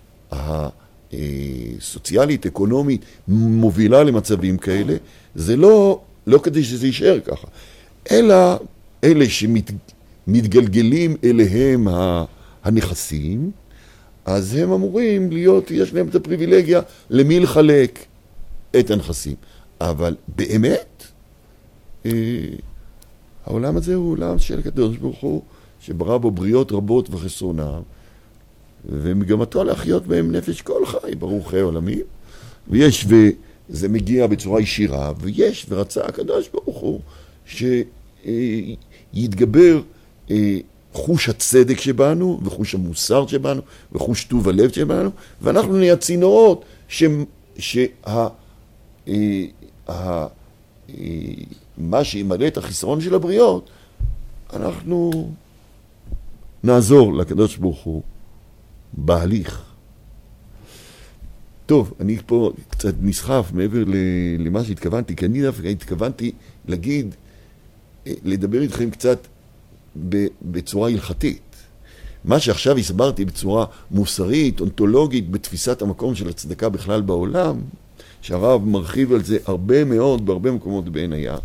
הסוציאלית, אקונומית, מובילה למצבים כאלה, זה לא, לא כדי שזה יישאר ככה, אלא אלה שמתגלגלים אליהם הנכסים, אז הם אמורים להיות, יש להם את הפריבילגיה למי לחלק את הנכסים. אבל באמת, אה, העולם הזה הוא עולם של הקדוש ברוך הוא, שברא בו בריות רבות וחסרונם, ומגמתו להחיות בהם נפש כל חי, ברוך חי עולמים, ויש, וזה מגיע בצורה ישירה, ויש, ורצה הקדוש ברוך הוא, שיתגבר אה, חוש הצדק שבנו, וחוש המוסר שבנו, וחוש טוב הלב שבנו, ואנחנו נהיה צינורות ש, שה, אה, אה, אה, מה שימלא את החיסרון של הבריות, אנחנו נעזור לקדוש ברוך הוא בהליך. טוב, אני פה קצת נסחף מעבר למה שהתכוונתי, כי אני דווקא התכוונתי להגיד, לדבר איתכם קצת בצורה הלכתית. מה שעכשיו הסברתי בצורה מוסרית, אונתולוגית, בתפיסת המקום של הצדקה בכלל בעולם, שהרב מרחיב על זה הרבה מאוד, בהרבה מקומות בעין היה,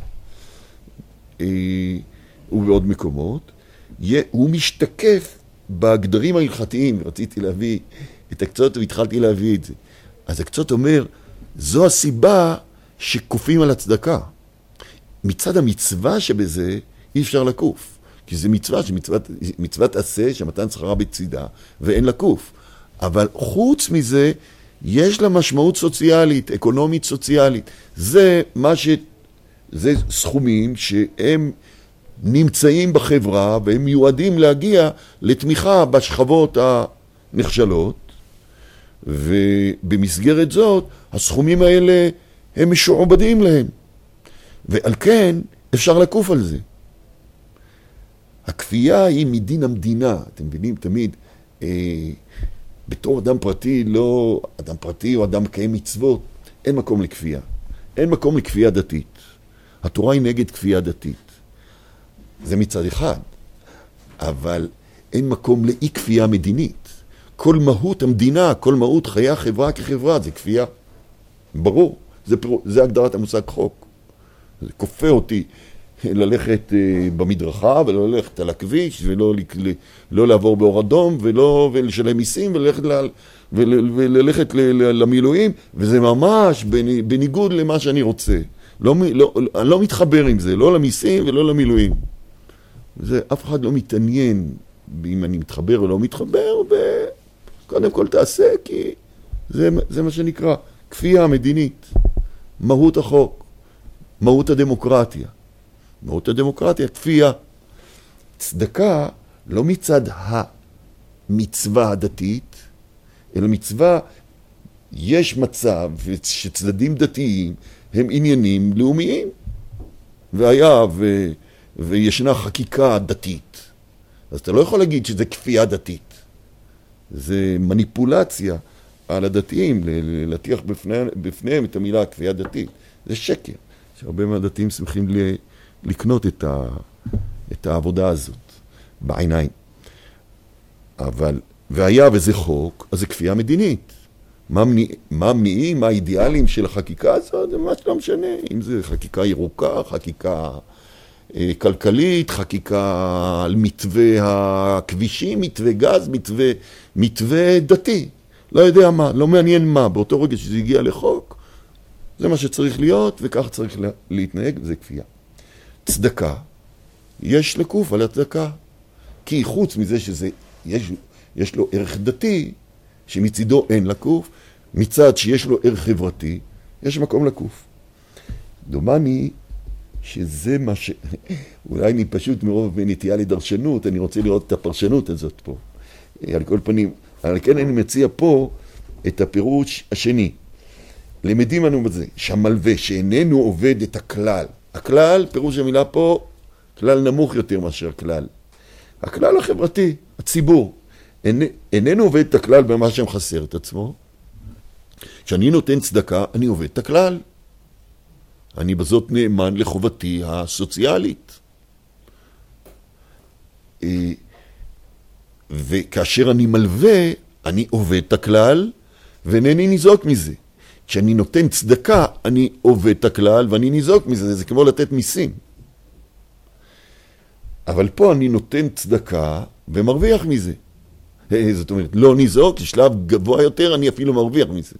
ובעוד מקומות, הוא משתקף בהגדרים ההלכתיים. רציתי להביא את הקצות והתחלתי להביא את זה. אז הקצות אומר, זו הסיבה שקופים על הצדקה. מצד המצווה שבזה אי אפשר לקוף. כי זה מצווה, שמצוות, מצוות עשה שמתן שכרה בצידה, ואין לקוף. אבל חוץ מזה, יש לה משמעות סוציאלית, אקונומית סוציאלית. זה מה ש... זה סכומים שהם נמצאים בחברה, והם מיועדים להגיע לתמיכה בשכבות הנחשלות, ובמסגרת זאת, הסכומים האלה הם משועבדים להם. ועל כן אפשר לקוף על זה. הכפייה היא מדין המדינה. אתם מבינים תמיד, אה, בתור אדם פרטי, לא אדם פרטי או אדם מקיים מצוות, אין מקום לכפייה. אין מקום לכפייה דתית. התורה היא נגד כפייה דתית. זה מצד אחד. אבל אין מקום לאי כפייה מדינית. כל מהות המדינה, כל מהות חיי החברה כחברה, זה כפייה. ברור. זה, זה הגדרת המושג חוק. זה כופה אותי ללכת במדרכה ולא ללכת על הכביש ולא לא לעבור באור אדום ולא ולשלם מיסים וללכת, ל, ול, וללכת ל, ל, למילואים, וזה ממש בניגוד למה שאני רוצה. לא, לא, אני לא מתחבר עם זה, לא למיסים ולא למילואים. זה, אף אחד לא מתעניין אם אני מתחבר או לא מתחבר, וקודם כל תעשה, כי זה, זה מה שנקרא כפייה מדינית, מהות החוק, מהות הדמוקרטיה. מהות הדמוקרטיה, כפייה. צדקה לא מצד המצווה הדתית, אלא מצווה, יש מצב שצדדים דתיים הם עניינים לאומיים. והיה ו... וישנה חקיקה דתית. אז אתה לא יכול להגיד שזה כפייה דתית. זה מניפולציה על הדתיים, להטיח בפני, בפניהם את המילה כפייה דתית. זה שקר. שהרבה מהדתיים שמחים ל... לקנות את, ה... את העבודה הזאת בעיניים. אבל, והיה וזה חוק, אז זה כפייה מדינית. מה מניעים, מה האידיאלים של החקיקה הזאת, זה ממש לא משנה. אם זה חקיקה ירוקה, חקיקה אה, כלכלית, חקיקה על מתווה הכבישים, מתווה גז, מתווה, מתווה דתי. לא יודע מה, לא מעניין מה. באותו רגע שזה הגיע לחוק, זה מה שצריך להיות, וכך צריך להתנהג, זה כפייה. צדקה, יש לקוף על הצדקה. כי חוץ מזה שזה, יש, יש לו ערך דתי, שמצידו אין לקוף, מצד שיש לו ערך חברתי, יש מקום לקוף. דומני שזה מה ש... אולי אני פשוט מרוב בנטייה לדרשנות, אני רוצה לראות את הפרשנות הזאת פה. על כל פנים, אבל כן אני מציע פה את הפירוש השני. למדים לנו בזה, שהמלווה שאיננו עובד את הכלל. הכלל, פירוש המילה פה, כלל נמוך יותר מאשר כלל. הכלל החברתי, הציבור. אין, איננו עובד את הכלל במה שמחסר את עצמו. כשאני נותן צדקה, אני עובד את הכלל. אני בזאת נאמן לחובתי הסוציאלית. וכאשר אני מלווה, אני עובד את הכלל, ואינני ניזוק מזה. כשאני נותן צדקה, אני עובד את הכלל, ואני ניזוק מזה. זה כמו לתת מיסים. אבל פה אני נותן צדקה, ומרוויח מזה. זאת אומרת, לא ניזוק, לשלב גבוה יותר, אני אפילו מרוויח מזה.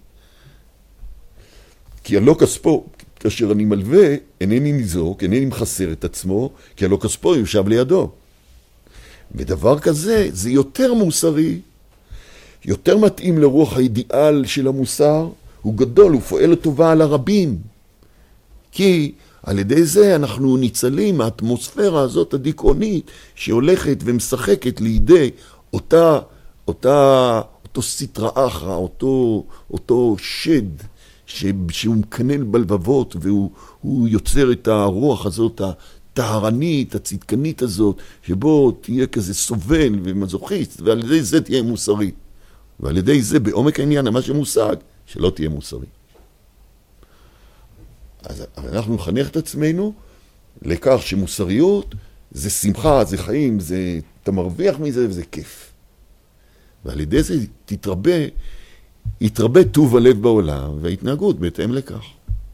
כי הלא כספו, כאשר אני מלווה, אינני ניזוק, אינני מחסר את עצמו, כי הלא כספו יושב לידו. ודבר כזה, זה יותר מוסרי, יותר מתאים לרוח האידיאל של המוסר, הוא גדול, הוא פועל לטובה על הרבים. כי על ידי זה אנחנו ניצלים מהאטמוספירה הזאת הדיכאונית, שהולכת ומשחקת לידי אותה, אותה, אותו סטרא אחרא, אותו, אותו שד, ש, שהוא מקנן בלבבות, והוא יוצר את הרוח הזאת, הטהרנית, הצדקנית הזאת, שבו תהיה כזה סובל ומזוכיסט, ועל ידי זה תהיה מוסרי. ועל ידי זה, בעומק העניין, מה שמושג, שלא תהיה מוסרי. אז אנחנו נחנך את עצמנו לכך שמוסריות זה שמחה, זה חיים, זה, אתה מרוויח מזה וזה כיף. ועל ידי זה תתרבה, יתרבה טוב הלב בעולם וההתנהגות בהתאם לכך.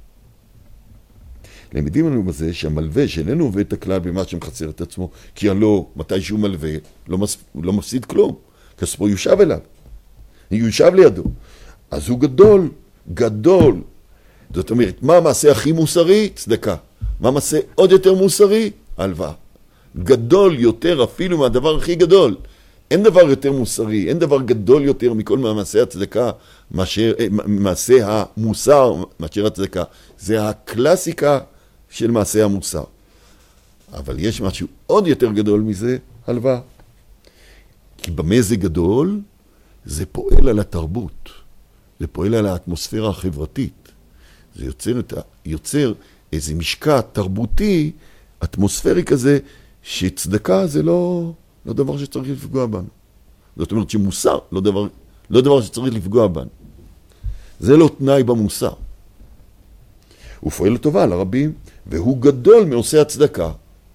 למדים לנו בזה שהמלווה שאיננו עובד את הכלל במה שמחסר את עצמו, כי הלא מתי שהוא מלווה לא, מס, לא מפסיד כלום, כספו יושב אליו, יושב לידו. אז הוא גדול, גדול. זאת אומרת, מה המעשה הכי מוסרי? צדקה. מה המעשה עוד יותר מוסרי? הלוואה. גדול יותר אפילו מהדבר הכי גדול. אין דבר יותר מוסרי, אין דבר גדול יותר מכל מעשה הצדקה, מאשר, מעשה המוסר, מאשר הצדקה. זה הקלאסיקה של מעשה המוסר. אבל יש משהו עוד יותר גדול מזה, הלוואה. כי במה זה גדול? זה פועל על התרבות. זה פועל על האטמוספירה החברתית. זה יוצר, יוצר איזה משקע תרבותי, אטמוספרי כזה, שצדקה זה לא, לא דבר שצריך לפגוע בנו. זאת אומרת שמוסר לא דבר, לא דבר שצריך לפגוע בנו. זה לא תנאי במוסר. הוא פועל לטובה לרבים, והוא גדול מעושה הצדקה.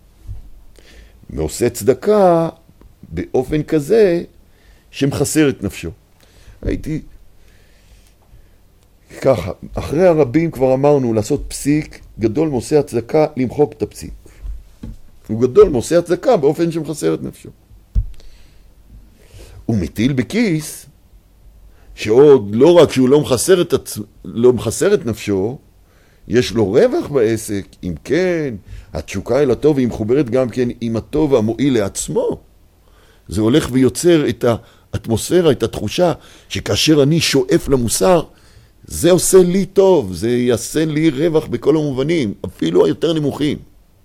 מעושה צדקה באופן כזה שמחסר את נפשו. הייתי ככה, אחרי הרבים כבר אמרנו לעשות פסיק, גדול מעושה הצדקה למחוק את הפסיק. הוא גדול מעושה הצדקה באופן שמחסר את נפשו. הוא מטיל בכיס, שעוד לא רק שהוא לא מחסר את, הצ... לא מחסר את נפשו, יש לו רווח בעסק, אם כן, התשוקה אל הטוב היא מחוברת גם כן עם הטוב המועיל לעצמו. זה הולך ויוצר את האטמוספירה, את התחושה, שכאשר אני שואף למוסר, זה עושה לי טוב, זה יעשה לי רווח בכל המובנים, אפילו היותר נמוכים.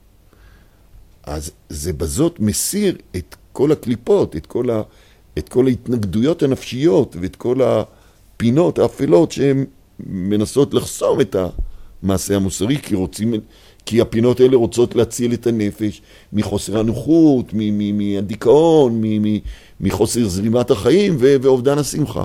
אז זה בזאת מסיר את כל הקליפות, את כל, ה, את כל ההתנגדויות הנפשיות ואת כל הפינות האפלות שהן מנסות לחסום את המעשה המוסרי, כי, רוצים, כי הפינות האלה רוצות להציל את הנפש מחוסר הנוחות, מהדיכאון, מחוסר זרימת החיים ואובדן השמחה.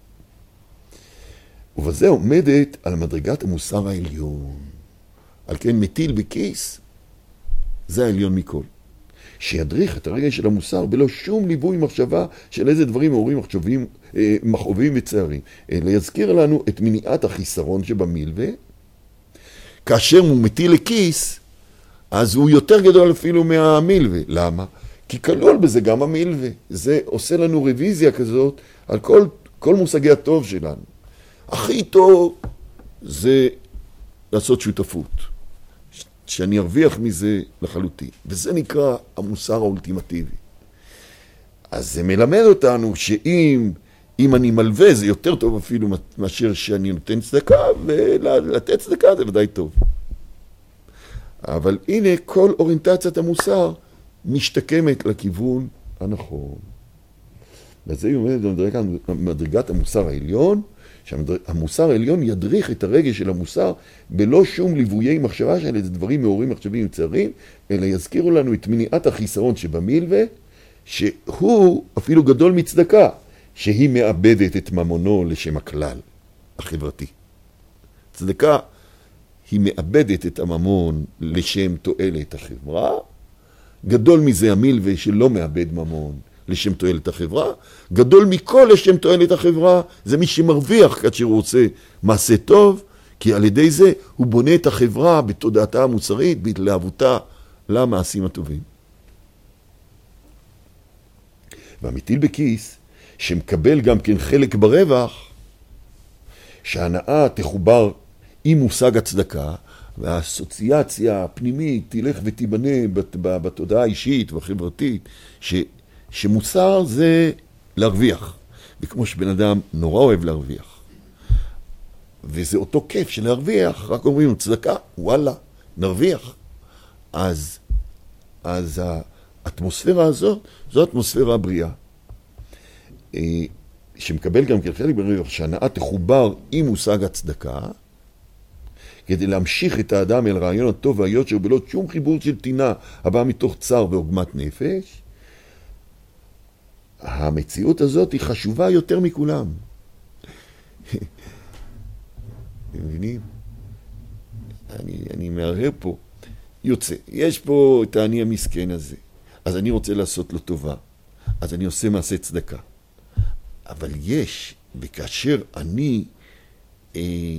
ובזה עומדת על מדרגת המוסר העליון. על כן מטיל בכיס, זה העליון מכל. שידריך את הרגע של המוסר בלא שום ליווי מחשבה של איזה דברים מעוררים מחשבים, אה, מכאובים וצערים. אלא יזכיר לנו את מניעת החיסרון שבמילווה. כאשר הוא מטיל לכיס, אז הוא יותר גדול אפילו מהמילווה. למה? כי כלול בזה גם המילווה. זה עושה לנו רוויזיה כזאת על כל, כל מושגי הטוב שלנו. הכי טוב זה לעשות שותפות, שאני ארוויח מזה לחלוטין. וזה נקרא המוסר האולטימטיבי. אז זה מלמד אותנו שאם אם אני מלווה זה יותר טוב אפילו מאשר שאני נותן צדקה, ולתת צדקה זה ודאי טוב. אבל הנה כל אוריינטציית המוסר משתקמת לכיוון הנכון. וזה היא אומרת מדרגת המוסר העליון, שהמוסר העליון ידריך את הרגש של המוסר בלא שום ליוויי מחשבה של איזה דברים מעוררים מחשבים וצערים, אלא יזכירו לנו את מניעת החיסרון שבמילווה, שהוא אפילו גדול מצדקה, שהיא מאבדת את ממונו לשם הכלל החברתי. צדקה היא מאבדת את הממון לשם תועלת החברה, גדול מזה המילווה שלא מאבד ממון לשם תועלת החברה, גדול מכל לשם תועלת החברה, זה מי שמרוויח כאשר הוא עושה מעשה טוב, כי על ידי זה הוא בונה את החברה בתודעתה המוסרית, בהתלהבותה למעשים הטובים. והמטיל בכיס, שמקבל גם כן חלק ברווח, שההנאה תחובר עם מושג הצדקה, והאסוציאציה הפנימית תלך ותיבנה בתודעה האישית והחברתית, ש... שמוסר זה להרוויח, וכמו שבן אדם נורא אוהב להרוויח, וזה אותו כיף של להרוויח, רק אומרים צדקה, וואלה, נרוויח. אז, אז האטמוספירה הזאת, זו האטמוספירה הבריאה, שמקבל גם כחלק ברווח, שהנאה תחובר עם מושג הצדקה, כדי להמשיך את האדם אל רעיון הטוב והיות שהוא בלא שום חיבור של תינה, הבא מתוך צער ועוגמת נפש. המציאות הזאת היא חשובה יותר מכולם. אתם מבינים? אני, אני מערער פה. יוצא, יש פה את העני המסכן הזה, אז אני רוצה לעשות לו טובה, אז אני עושה מעשה צדקה. אבל יש, וכאשר אני אה,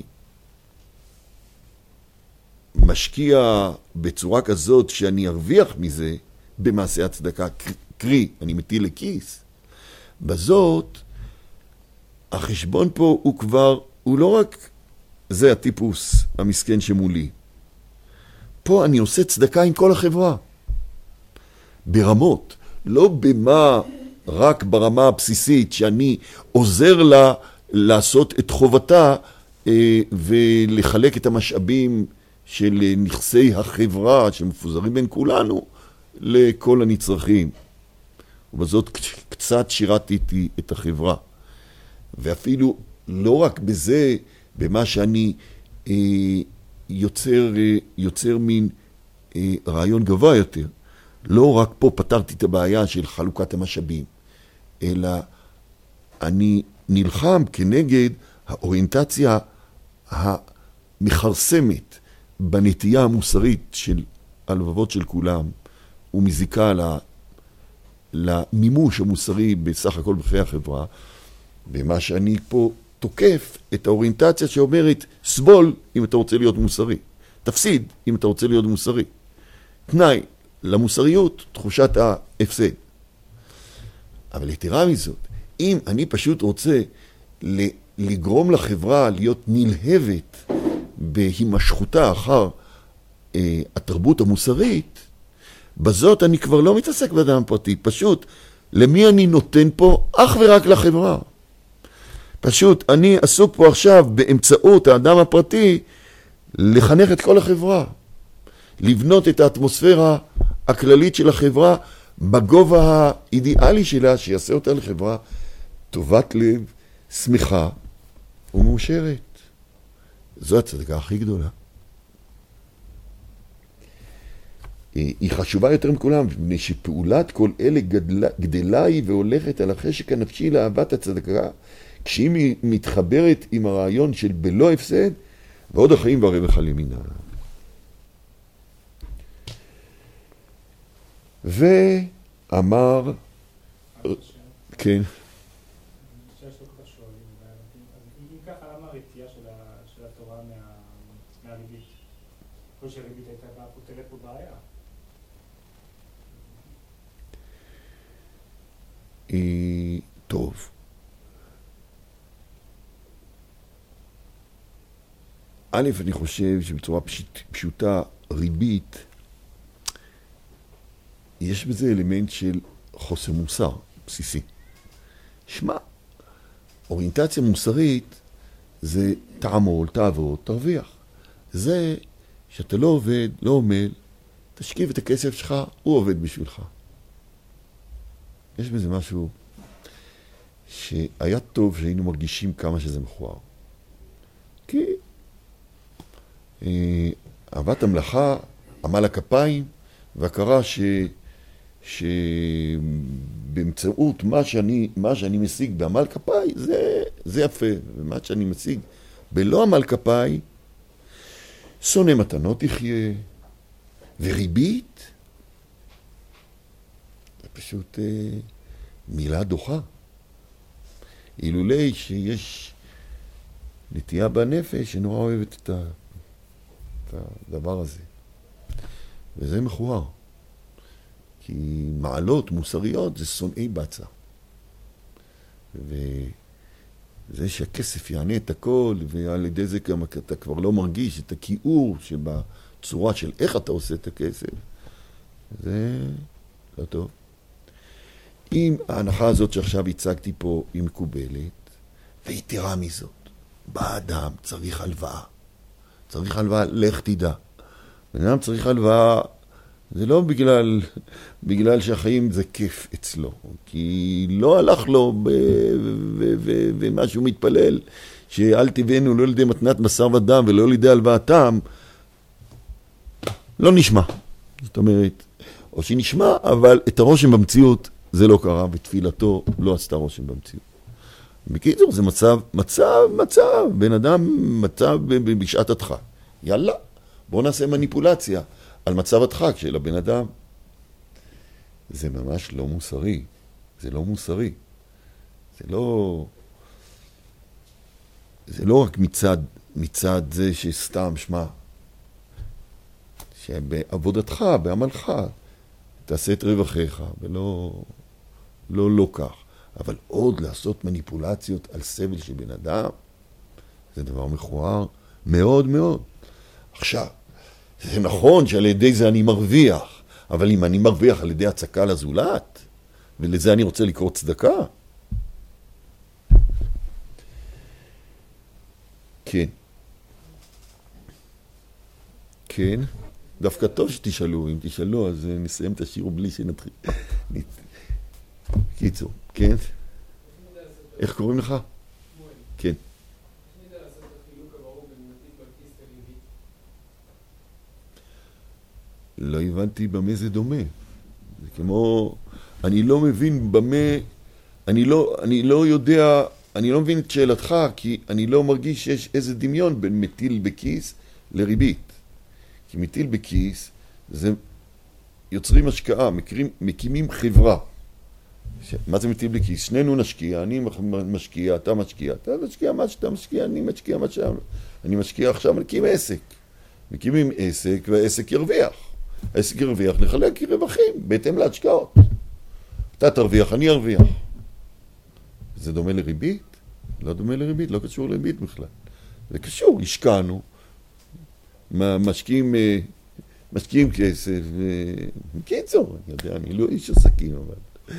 משקיע בצורה כזאת שאני ארוויח מזה במעשה הצדקה, קרי, אני מטיל לכיס, בזאת החשבון פה הוא כבר, הוא לא רק זה הטיפוס המסכן שמולי. פה אני עושה צדקה עם כל החברה. ברמות, לא במה רק ברמה הבסיסית שאני עוזר לה לעשות את חובתה אה, ולחלק את המשאבים של נכסי החברה שמפוזרים בין כולנו לכל הנצרכים. ובזאת קצת שירתתי את החברה. ואפילו לא רק בזה, במה שאני אה, יוצר, אה, יוצר מין אה, רעיון גבוה יותר. לא רק פה פתרתי את הבעיה של חלוקת המשאבים, אלא אני נלחם כנגד האוריינטציה המחרסמת, בנטייה המוסרית של הלבבות של כולם, ומזיקה למימוש המוסרי בסך הכל בחיי החברה, ומה שאני פה תוקף את האוריינטציה שאומרת, סבול אם אתה רוצה להיות מוסרי, תפסיד אם אתה רוצה להיות מוסרי. תנאי למוסריות, תחושת ההפסד. אבל יתרה מזאת, אם אני פשוט רוצה לגרום לחברה להיות נלהבת בהימשכותה אחר אה, התרבות המוסרית, בזאת אני כבר לא מתעסק באדם פרטי, פשוט למי אני נותן פה? אך ורק לחברה. פשוט אני עסוק פה עכשיו באמצעות האדם הפרטי לחנך את כל החברה, לבנות את האטמוספירה הכללית של החברה בגובה האידיאלי שלה, שיעשה אותה לחברה טובת לב, שמחה ומאושרת. זו הצדקה הכי גדולה. היא חשובה יותר מכולם, מפני שפעולת כל אלה גדלה, גדלה היא והולכת על החשק הנפשי לאהבת הצדקה, כשהיא מתחברת עם הרעיון של בלא הפסד, ועוד החיים והרווח על ימינה. ואמר, כן. אם ככה, למה הרתיעה של התורה מהריבית? לא שהריבית הייתה פותרת פה בעיה. טוב. א', אני חושב שבצורה פשוטה, ריבית, יש בזה אלמנט של חוסר מוסר בסיסי. שמע, אוריינטציה מוסרית זה תעמול, תעבוד, תרוויח. זה שאתה לא עובד, לא עמל, תשקיב את הכסף שלך, הוא עובד בשבילך. יש בזה משהו שהיה טוב שהיינו מרגישים כמה שזה מכוער. כי אה, אהבת המלאכה, עמל הכפיים, והכרה ש... שבאמצעות מה שאני, מה שאני משיג בעמל כפיי, זה, זה יפה. ומה שאני משיג בלא עמל כפיי, שונא מתנות יחיה, וריבית, זה פשוט אה, מילה דוחה. אילולי שיש נטייה בנפש שנורא אוהבת את, ה, את הדבר הזה. וזה מכוער. כי מעלות מוסריות זה שונאי בצע. וזה שהכסף יענה את הכל, ועל ידי זה גם אתה כבר לא מרגיש את הכיעור שבצורה של איך אתה עושה את הכסף, זה לא טוב. אם ההנחה הזאת שעכשיו הצגתי פה היא מקובלת, ויתרה מזאת, בא אדם צריך הלוואה. צריך הלוואה, לך תדע. בן אדם צריך הלוואה, זה לא בגלל, בגלל שהחיים זה כיף אצלו, כי לא הלך לו ומשהו מתפלל, שאל תבנו לא לידי מתנת בשר ודם ולא לידי הלוואתם, לא נשמע. זאת אומרת, או שנשמע, אבל את הרושם במציאות זה לא קרה, ותפילתו לא עשתה רושם במציאות. בקיצור, זה מצב, מצב, מצב, בן אדם מצב בשעת הדחק. יאללה, בוא נעשה מניפולציה על מצב הדחק של הבן אדם. זה ממש לא מוסרי. זה לא מוסרי. זה לא... זה לא רק מצד, מצד זה שסתם, שמה, שבעבודתך, בעמלך, תעשה את רווחיך, ולא לא, לא כך. אבל עוד לעשות מניפולציות על סבל של בן אדם, זה דבר מכוער מאוד מאוד. עכשיו, זה נכון שעל ידי זה אני מרוויח, אבל אם אני מרוויח על ידי הצקה לזולת, ולזה אני רוצה לקרוא צדקה. כן. כן. דווקא טוב שתשאלו, אם תשאלו אז נסיים את השיר בלי שנתחיל. קיצור, כן? איך קוראים לך? כן. לא הבנתי במה זה דומה. זה כמו, אני לא מבין במה, אני לא, אני לא יודע, אני לא מבין את שאלתך, כי אני לא מרגיש שיש איזה דמיון בין מטיל בכיס לריבית. כי מטיל בכיס זה יוצרים השקעה, מקימים, מקימים חברה. ש... מה זה מטיל בכיס? שנינו נשקיע, אני משקיע, אתה משקיע, אתה משקיע מה שאתה משקיע, אני משקיע מה שאתה... אני משקיע עכשיו, מקים עסק. מקימים עסק והעסק ירוויח. העסק ירוויח, נחלק רווחים בהתאם להשקעות. אתה תרוויח, אני ארוויח. זה דומה לריבית? לא דומה לריבית, לא קשור לריבית בכלל. זה קשור, השקענו, משקיעים, משקיעים כסף, קיצור, אני יודע, אני לא איש עסקים, אבל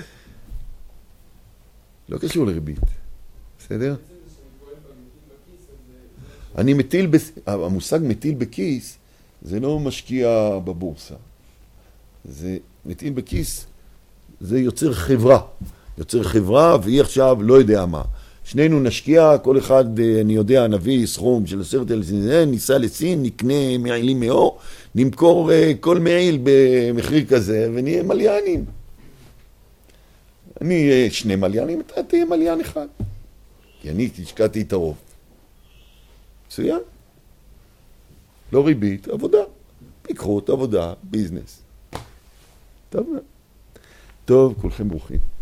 לא קשור לריבית, בסדר? אני מטיל, המושג מטיל בכיס, זה לא משקיע בבורסה. זה מטיל בכיס, זה יוצר חברה. יוצר חברה, והיא עכשיו לא יודע מה. שנינו נשקיע, כל אחד, אני יודע, נביא סכום של עשרת אלפים, ניסע לסין, נקנה מעילים מאור, נמכור כל מעיל במחיר כזה, ונהיה מליינים. אני אהיה שני מליינים, אתה תהיה מליין אחד. כי אני השקעתי את הרוב. מצוין. לא ריבית, עבודה. פיקחות, עבודה, ביזנס. טוב, טוב, כולכם ברוכים.